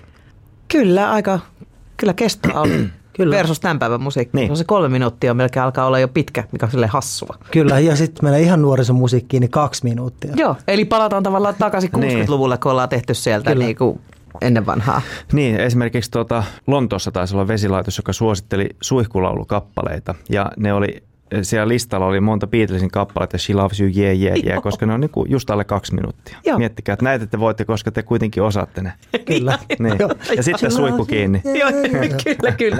Kyllä kestoa on. Kyllä. Versus tämän päivän musiikki. Niin. Se 3 minuuttia melkein alkaa olla jo pitkä, mikä on silleen hassua. Kyllä, ja sitten menee ihan nuorisomusiikkiin, niin 2 minuuttia. Joo, eli palataan tavallaan takaisin 60-luvulle, kun ollaan tehty sieltä niin kuin ennen vanhaa. Niin, esimerkiksi Lontoossa taisi olla vesilaitos, joka suositteli suihkulaulukappaleita, ja ne oli, siellä listalla oli monta Beatlesin kappaleita, She Loves You, Yeah, Yeah, Yeah, koska ne on niin kuin just alle 2 minuuttia. Joo. Miettikää, että näitä te voitte, koska te kuitenkin osaatte ne. Kyllä. Niin. Ja sitten suihku kiinni. Joo, kyllä.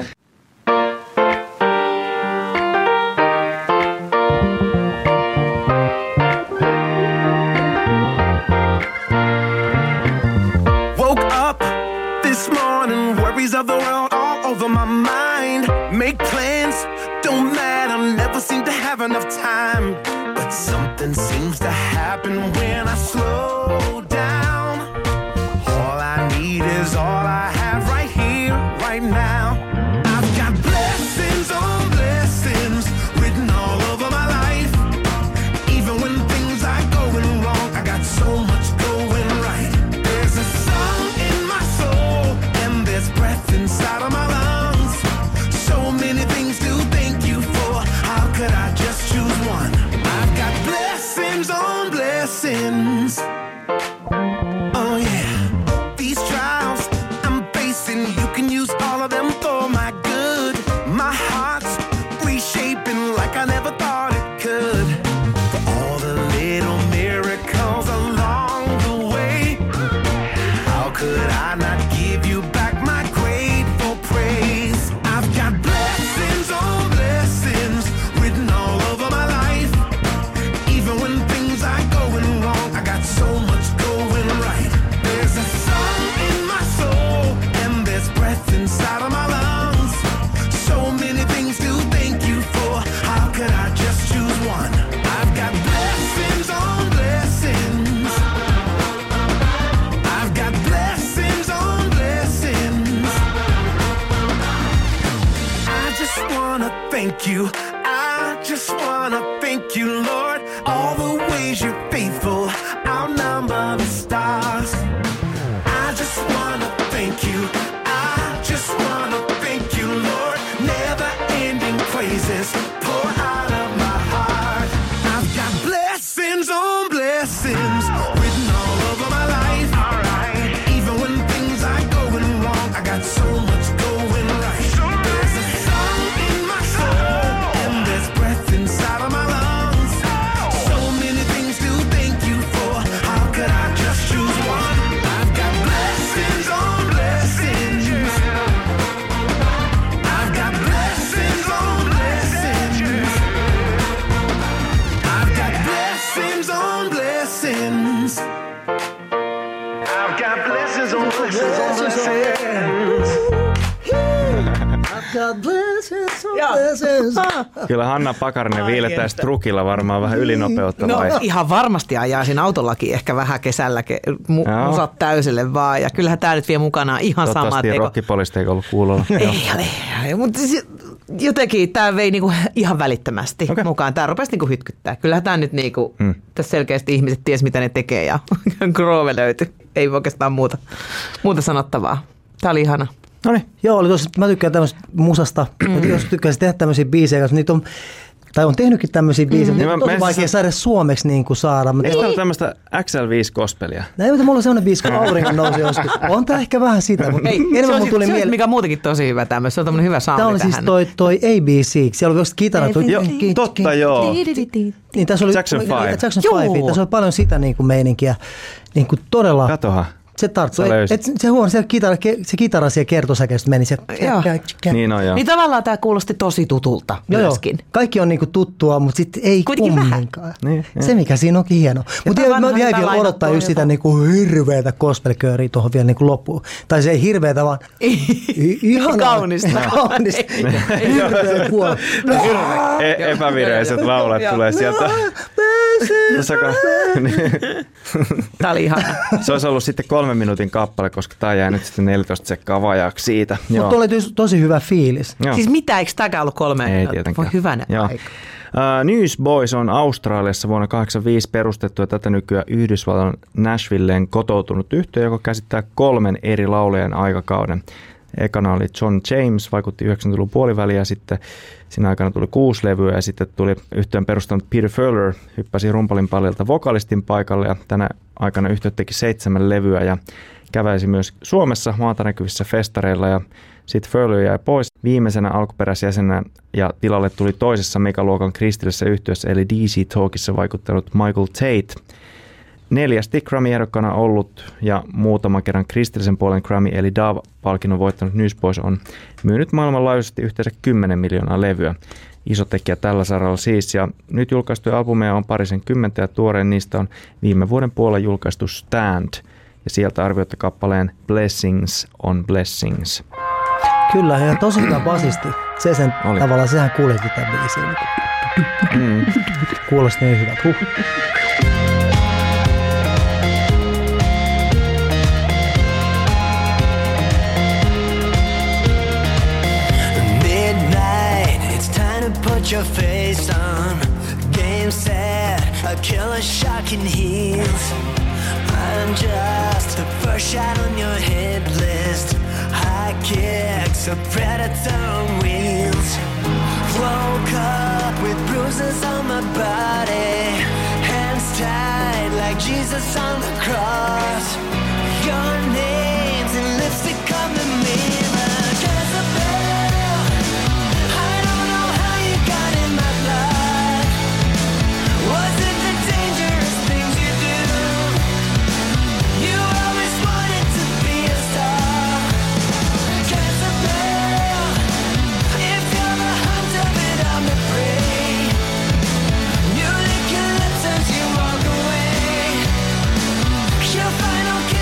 Of the world all over my mind. Make plans, don't matter, never seem to have enough time. But something seems to happen when I slow down. All I need is all I have right here, right now. I've got blessings on blessings written all over my life. Even when things are going wrong, I got so much going right. There's a song in my soul and there's breath inside of my lungs. So many things to thank you for. How could I just choose one? I've got blessings on blessings. Oh yeah. These trials I'm facing, you can use all of them for my good. My heart's reshaping like I never thought it could. For all the little miracles along the way, how could I not give you back my grateful praise? I've got blessings on blessings written all over my life. Even when things are going wrong, I got so much going right. There's a song in my soul and there's breath inside of my lungs. So many things to thank you for. How could I just choose one? I've got blessings on blessings. thank you. I just wanna thank you, Lord. All the ways you're faithful outnumber the stars. I just wanna thank you. I just wanna thank you, Lord. Never ending praises pour out of my heart. I've got blessings on blessings written all over my life. Even when things are going wrong, I got so much going right. There's a song in my soul and there's breath inside of my lungs. So many things to thank you for. How could I just choose one? I've got blessings on blessings. I've got blessings on blessings. I've got blessings on blessings. I've got blessings on blessings on blessings. I've got blessings on blessings. Kyllä Hanna Pakarinen viiletään strukilla varmaan vähän ylinopeutta vai? No ihan varmasti ajaisin autollakin ehkä vähän kesällä musat täysille vaan. Ja kyllähän tämä nyt vie mukanaan ihan samaa Toivottavasti teko. Rockipolista ei ollut kuulolla. Ei, mutta jotenkin tämä vei niinku ihan välittömästi mukaan. Tämä rupesi niinku hytkyttää. Kyllähän tämä nyt niinku, tässä selkeästi ihmiset ties mitä ne tekee ja Groove löytyi. Ei oikeastaan muuta sanottavaa. Tämä oli ihana. Noniin. Joo, oli tosi, mä tykkään tämmöistä musasta. Jos tykkäisin tehdä tämmöisiä biisejä, koska niitä on, tai on tehnytkin tämmöisiä biisejä, mutta on tosi vaikea saada suomeksi niin kuin saada. Eikö tämä ole tämmöistä XL5-gospelia? Näin, mutta mulla on semmoinen biisi, kun aurinko nousi joskus. On tämä ehkä vähän sitä, mutta enemmän mun tuli mieleen. Mikä on muutenkin tosi hyvä tämmöistä. Se on tämmöinen hyvä soundi tähän. Tämä oli siis toi ABC. Siellä oli kitarat. Totta joo. Niin, tässä oli Jackson 5. Jackson 5. Tässä oli paljon sitä niin kuin meininkiä. Niin kuin todella. Katohan. Se tarttui. Se huomasi, se kitara siellä kertosäkeistä meni. Niin on joo. Niin tavallaan tämä kuulosti tosi tutulta myöskin. Kaikki on niinku tuttua, mutta sitten ei kumminkaan. Niin. Se mikä siinä onkin hienoa. Mutta mä jäin vielä odottaa just sitä niinku hirveätä gospel-kööriä tuohon vielä niinku loppuun. Tai se ei hirveätä, vaan ihanaa. Kaunista. Hirveä puoli. Epävireiset laulat tulee sieltä. Tämä oli ihana. Se olisi ollut sitten 3 minuutin kappale, koska tämä jää nyt sitten 14 sekkaa vajaaksi siitä. Mutta oli tosi hyvä fiilis. Joo. Siis mitä, eikö tämäkään ollut 3? Ei tietenkään. Voi hyvänä aika. Newsboys on Australiassa vuonna 1985 perustettu ja tätä nykyään Yhdysvallan Nashvilleen kotoutunut yhtiö, joka käsittää 3 eri laulajan aikakauden. Ekana oli John James, vaikutti 90-luvun puoliväliä, sitten siinä aikana tuli 6 levyä ja sitten tuli yhtiön perustanut Peter Furler, hyppäsi rumpalin pallilta vokalistin paikalle ja tänä aikana yhtiö teki 7 levyä ja käväisi myös Suomessa maata näkyvissä festareilla ja sitten Furler jäi pois viimeisenä alkuperäisjäsenenä ja tilalle tuli toisessa megaluokan kristillisessä yhtiössä eli DC Talkissa vaikuttanut Michael Tate. 4 Grammy-ehdokkaana ollut ja muutaman kerran kristillisen puolen Grammy eli Dove-palkinnon voittanut Newsboys on myynyt maailmanlaajuisesti yhteensä 10 miljoonaa levyä. Iso tekijä tällä saralla siis ja nyt julkaistuja albumeja on 20 ja tuoreen niistä on viime vuoden puolella julkaistu Stand ja sieltä arvioitte kappaleen Blessings on Blessings. Kyllä ja tosi hyvä basisti. Se tavallaan sehän kuulosti tämän biisiin. Kuulosti niin hyvät. Put your face on, game set, a killer shock in heels. I'm just the first shot on your hit list. High kicks, a predator on wheels. Woke up with bruises on my body, hands tied like Jesus on the cross. Your name's in lipstick on the mirror. Final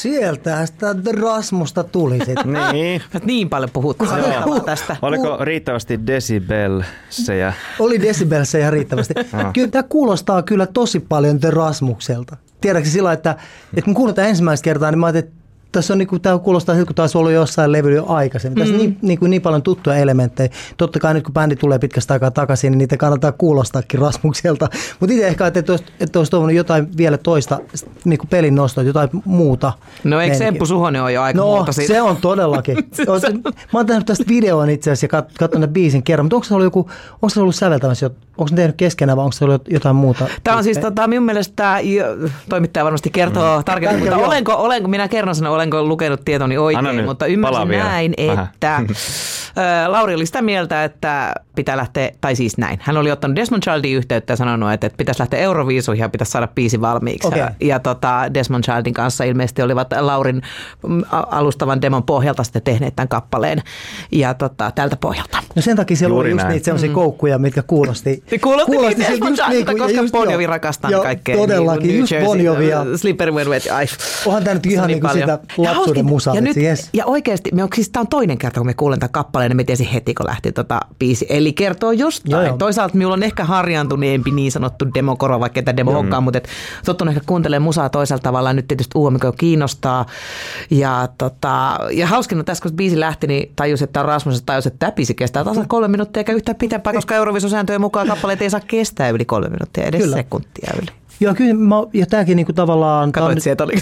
Sieltä sitä Rasmusta tuli sitten. Niin paljon puhuttu tästä. Oliko riittävästi desibelsejä? Oli desibelsejä ihan riittävästi. Kyllä tämä kuulostaa kyllä tosi paljon The Rasmukselta. Tiedätkö sillä, että kun kuuletaan ensimmäistä kertaa, niin mä ajattelin, että tässä on, tämä kuulostaa siltä, kun taisi ollut jossain levyllä jo aikaisemmin. Tässä on niin paljon tuttuja elementtejä. Totta kai nyt, kun bändi tulee pitkästä aikaa takaisin, niin niitä kannattaa kuulostaakin Rasmukselta. Mutta itse ehkä ajattelin, että olisi toivonut jotain vielä toista niin kuin pelin nostoa, jotain muuta. No eikö Emppu Suhonen ole jo aika muuta siitä? Se on todellakin. Mä oon tehnyt tästä videon itse asiassa ja katsonut tämän biisin kerran, mutta onko se ollut säveltämässä, onko se tehnyt keskenään vai onko se ollut jotain muuta? Tämä on siis minun mielestä, toimittaja varmasti kertoo tarkemmin, mutta olenko minä kerron sen, olenko lukenut tietoni oikein, mutta ymmärsin näin, että Lauri oli sitä mieltä, että pitää lähteä, tai siis näin. Hän oli ottanut Desmond Childin yhteyttä ja sanonut, että pitäisi lähteä Euroviisuihin ja pitäisi saada biisi valmiiksi. Okay. Ja Desmond Childin kanssa ilmeisesti olivat Laurin alustavan demon pohjalta sitten tehneet tämän kappaleen. Ja tältä pohjalta. No sen takia siellä oli just niitä sellaisia koukkuja, mitkä kuulosti. Kuulosti Desmond Childilta, koska Bon Jovi rakastaa kaikkea. Todellakin, New just Jersey, Bon Jovia. Slippery When Wet. Onhan tämä nyt ihan niin kuin sitä lapsuuden musaa. Ja oikeasti, siis tämä on toinen kerta, kun me kuulen tämän kappaleen, niin me tiesin heti, kun lähti biisi. Eli kertoo jostain. Joo. Toisaalta minulla on ehkä harjaantuneempi niin sanottu demokoro, vaikka tämä demo onkaan, mutta tottunut ehkä kuuntelemaan musaa toisella tavalla. Nyt tietysti UMK kiinnostaa. Ja hauskin on tässä, kun biisi lähti, niin tajus, että on Rasmus, tajus, että tämä biisi kestää tasan 3 minuuttia eikä yhtään pitempää, koska Euroviisusääntöjen mukaan kappaleet ei saa kestää yli 3 minuuttia, edes sekuntia yli. Joo, kyllä, ja tämäkin niinku tavallaan... Katoit sieltä, oliko?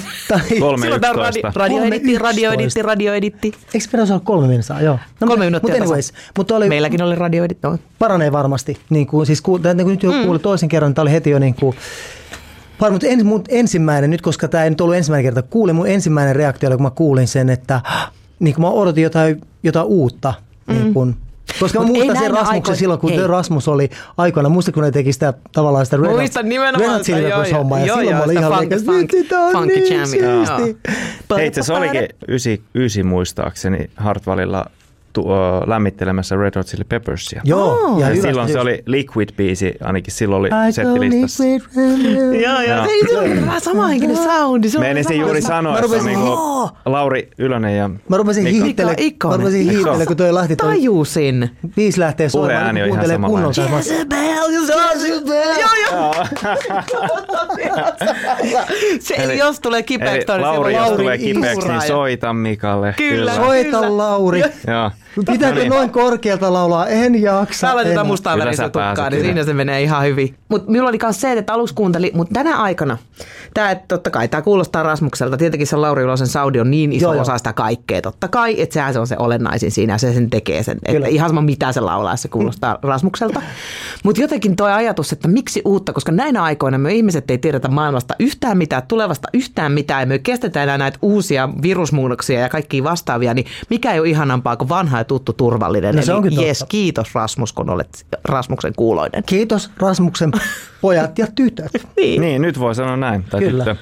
3.11. Radioeditti. Eikö meidän osaa 3 minuuttia? Joo. No, 3 minuuttia mutta meilläkin oli radioeditti. Paranee varmasti. Niin kuin, siis nyt jo kuulin toisen kerran, niin tämä oli heti jo niin kuin... Mutta mun ensimmäinen, nyt koska tämä ei nyt ollut ensimmäinen kerta, mun ensimmäinen reaktio oli, kun mä kuulin sen, että niin mä odotin jotain uutta. Niin kuin, koska mä muistan sen Rasmuksen silloin, kun Rasmus oli aikoina. Muistan, kun ne teki sitä tavallaan sitä Red Chili Peppers-hommaa. Ja silloin mä olin ihan leikäs, nyt tää on niin siisti. Itse asiassa olikin 99 muistaakseni Hartwallilla lämmittelemässä Red Hot Chili Peppersia. Joo. Ja silloin se oli Liquid-biisi, ainakin silloin oli settilistassa. Joo. Se on vähän samahenkinen soundi. Meinasin juuri sanoa, että on niinku Lauri Ylönen ja Mä rupesin hiittele, kun toi lähti. Tajusin. Biisi lähtee soimaan, kun kuuntelee kunnolla. Eli jos tulee kipeäksi, Lauri, jos tulee kipeäksi, niin soita Mikalle. Kyllä. Soita Lauri. Joo. Pitääkö noin korkealta laulaa? En jaksa. Sä laitetaan mustaa väristä tukkaa, niin siinä se menee ihan hyvin. Mutta minulla oli myös se, että aluksi kuunteli, mutta tänä aikana, totta kai, tämä kuulostaa Rasmukselta. Tietenkin se Lauri Ylösen saudi on niin iso osa sitä kaikkea, totta kai, että sehän se on se olennaisin siinä ja se sen tekee sen. Että ihan sama mitä se laulaa, se kuulostaa Rasmukselta. Mutta jotenkin tuo ajatus, että miksi uutta, koska näinä aikoina me ihmiset ei tiedetä maailmasta yhtään mitään, tulevasta yhtään mitään, ja me kestetään enää näitä uusia virusmuunnoksia ja kaikkia vastaavia, niin mikä ei ole ihanampaa kuin vanha ja tuttu turvallinen. No, eli kiitos Rasmus, kun olet Rasmuksen kuuloinen. Kiitos Rasmuksen pojat ja tytöt. Niin, nyt voi sanoa näin. Tai kyllä.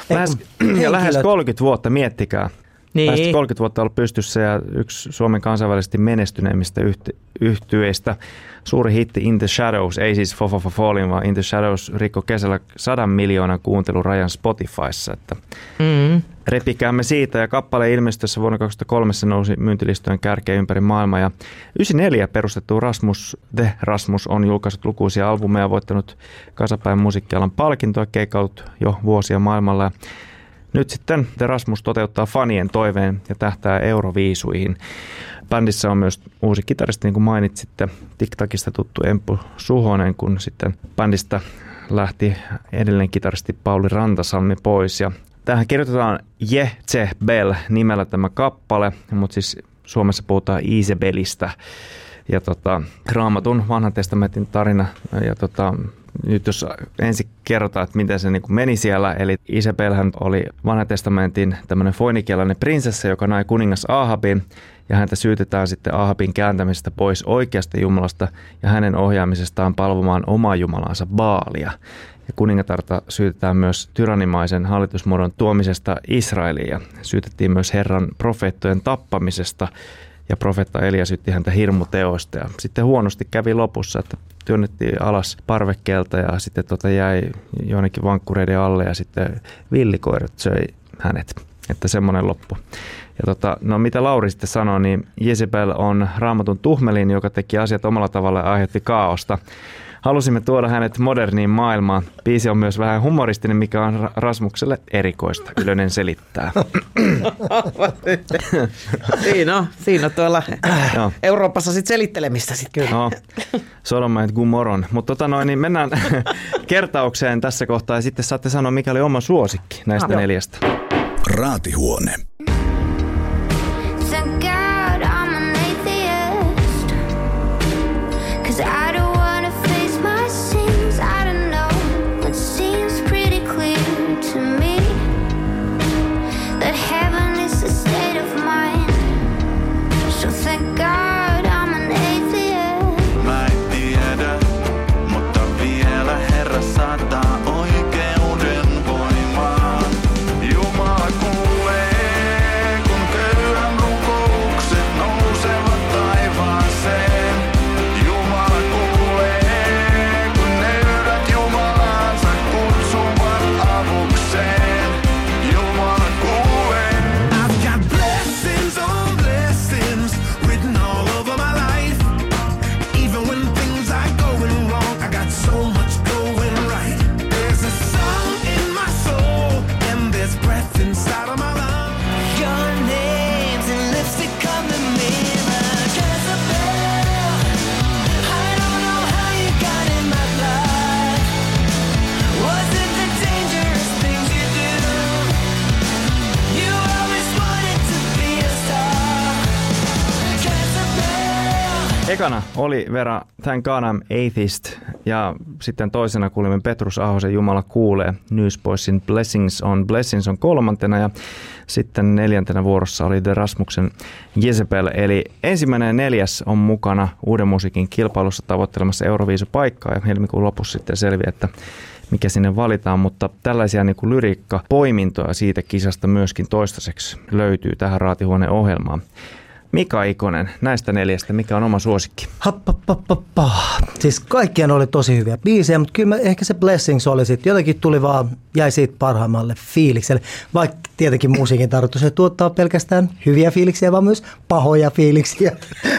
Lähes 30 vuotta, miettikää. Niin. Lähes 30 vuotta ollut pystyssä ja yksi Suomen kansainvälisesti menestyneimmistä yhtyeistä. Suuri hitti In the Shadows, ei siis Fallin, vaan In the Shadows rikko kesällä 100 miljoonan kuuntelurajan Spotifyssa. Että repikäämme siitä, ja kappale ilmestyessä vuonna 2003 se nousi myyntilistojen kärkeen ympäri maailmaa. Ja 94 perustettu The Rasmus on julkaissut lukuisia albumeja, voittanut kasapäin musiikkialan palkintoa, keikaulut jo vuosia maailmalla. Ja nyt sitten The Rasmus toteuttaa fanien toiveen ja tähtää Euroviisuihin. Bändissä on myös uusi kitaristi, niin kuin mainitsitte, TikTokista tuttu Emppu Suhonen, kun sitten bändistä lähti edelleen kitaristi Pauli Rantasalmi pois. Ja tähän kirjoitetaan Jezebel nimellä tämä kappale, mutta siis Suomessa puhutaan Isabelistä. Ja Raamatun vanhan testamentin tarina ja nyt jos ensin kerrotaan, että miten se niin kuin meni siellä, eli Isabelhän oli vanhan testamentin tämmöinen foinikialainen prinsessa, joka nai kuningas Ahabin, ja häntä syytetään sitten Ahabin kääntämisestä pois oikeasta Jumalasta ja hänen ohjaamisestaan palvomaan omaa Jumalansa Baalia. Ja kuningatarta syytetään myös tyrannimaisen hallitusmuodon tuomisesta Israeliin, ja syytettiin myös Herran profeettojen tappamisesta, ja profeetta Elia syytti häntä hirmuteoista, ja sitten huonosti kävi lopussa, että työnnettiin alas parvekkeelta ja sitten jäi jonnekin vankkureiden alle ja sitten villikoirat söi hänet. Että semmoinen loppu. Ja no mitä Lauri sitten sanoi, niin Jezebel on Raamatun tuhmelin, joka teki asiat omalla tavalla ja aiheutti kaaosta. Halusimme tuoda hänet moderniin maailmaan. Biisi on myös vähän humoristinen, mikä on Rasmukselle erikoista. Ylönen selittää. Siinä on tuolla Euroopassa sitten selittelemistä sitten kyllä. No, Sodoma et Gumoron. Mutta niin mennään kertaukseen tässä kohtaa ja sitten saatte sanoa, mikä oli oma suosikki näistä 4. Raatihuone. Ekana oli Vera Thank God I'm Atheist ja sitten toisena kuulimme Petrus Ahosen Jumala kuulee. Newsboysin Blessings on 3. ja sitten 4. vuorossa oli The Rasmuksen Jezebel. Eli 1. ja 4. on mukana Uuden musiikin kilpailussa tavoittelemassa Euroviisupaikkaa ja helmikuun lopussa sitten selviää, että mikä sinne valitaan, mutta tällaisia niin kuin lyriikkapoimintoja siitä kisasta myöskin toistaiseksi löytyy tähän Raatihuoneen ohjelmaan. Mika Ikonen, näistä 4, mikä on oma suosikki? Siis kaikkiaan oli tosi hyviä biisejä, mutta kyllä ehkä se Blessings oli sitten, jotenkin jäi siitä parhaimmalle fiilikselle. Vaikka tietenkin musiikin tarkoitus ei tuottaa pelkästään hyviä fiiliksiä, vaan myös pahoja fiiliksiä.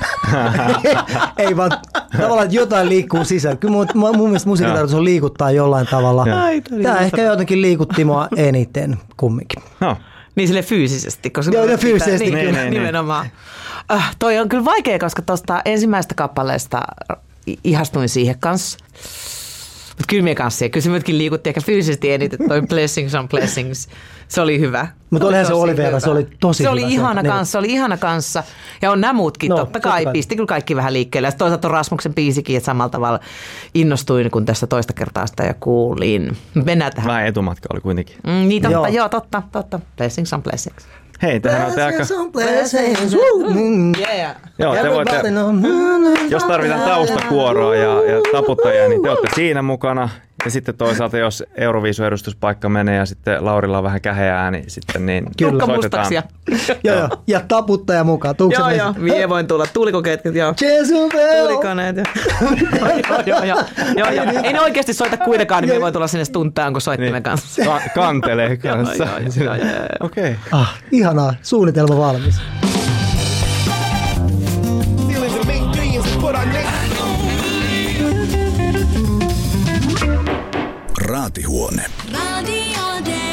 Ei vaan tavallaan, että jotain liikkuu sisällä. Kyllä mun mielestä musiikin tarkoitus on liikuttaa jollain tavalla. Tämä ehkä jotenkin liikutti mua eniten kumminkin. No. Niin sille fyysisesti. Koska joo, fyysisesti kyllä. Nimenomaan. Toi on kyllä vaikea, koska tuosta ensimmäisestä kappaleesta ihastuin siihen kanssa. Mutta kyllä minä kanssa. Kyllä se myöskin liikutti ehkä fyysisesti eniten. Toi Blessings on Blessings. Se oli hyvä. Mutta olihan se Olivera, se oli tosi hyvä. Se oli ihana kanssa. Ja on nämä muutkin, totta kai. Pisti kyllä kaikki vähän liikkeelle. Ja toisaalta on Rasmuksen biisikin, että samalla tavalla innostuin, kun tästä toista kertaa sitä jo kuulin. Mennään tähän. Vähän etumatka oli kuitenkin. Niin totta. Blessings on Blessings. Hei, tähän on aika... Joo, te voitte, jos tarvitaan taustakuoroa ja taputtajia, niin te olette siinä mukana. Ja sitten toisaalta, jos Euroviisu-edustuspaikka menee ja sitten Laurilla on vähän käheä ääni, sitten niin soitetaan. Joo, ja taputtaja mukaan. Joo, mie voin tulla. Tuulikokeet, joo. Tuulikoneet. Joo. Ei ne oikeasti soita kuitenkaan, niin mie voin tulla sinne stuntaan, kun soittimen kanssa. Kantelee kanssa. Okei. Ihanaa, suunnitelma valmis. Raatihuone. Radio Day.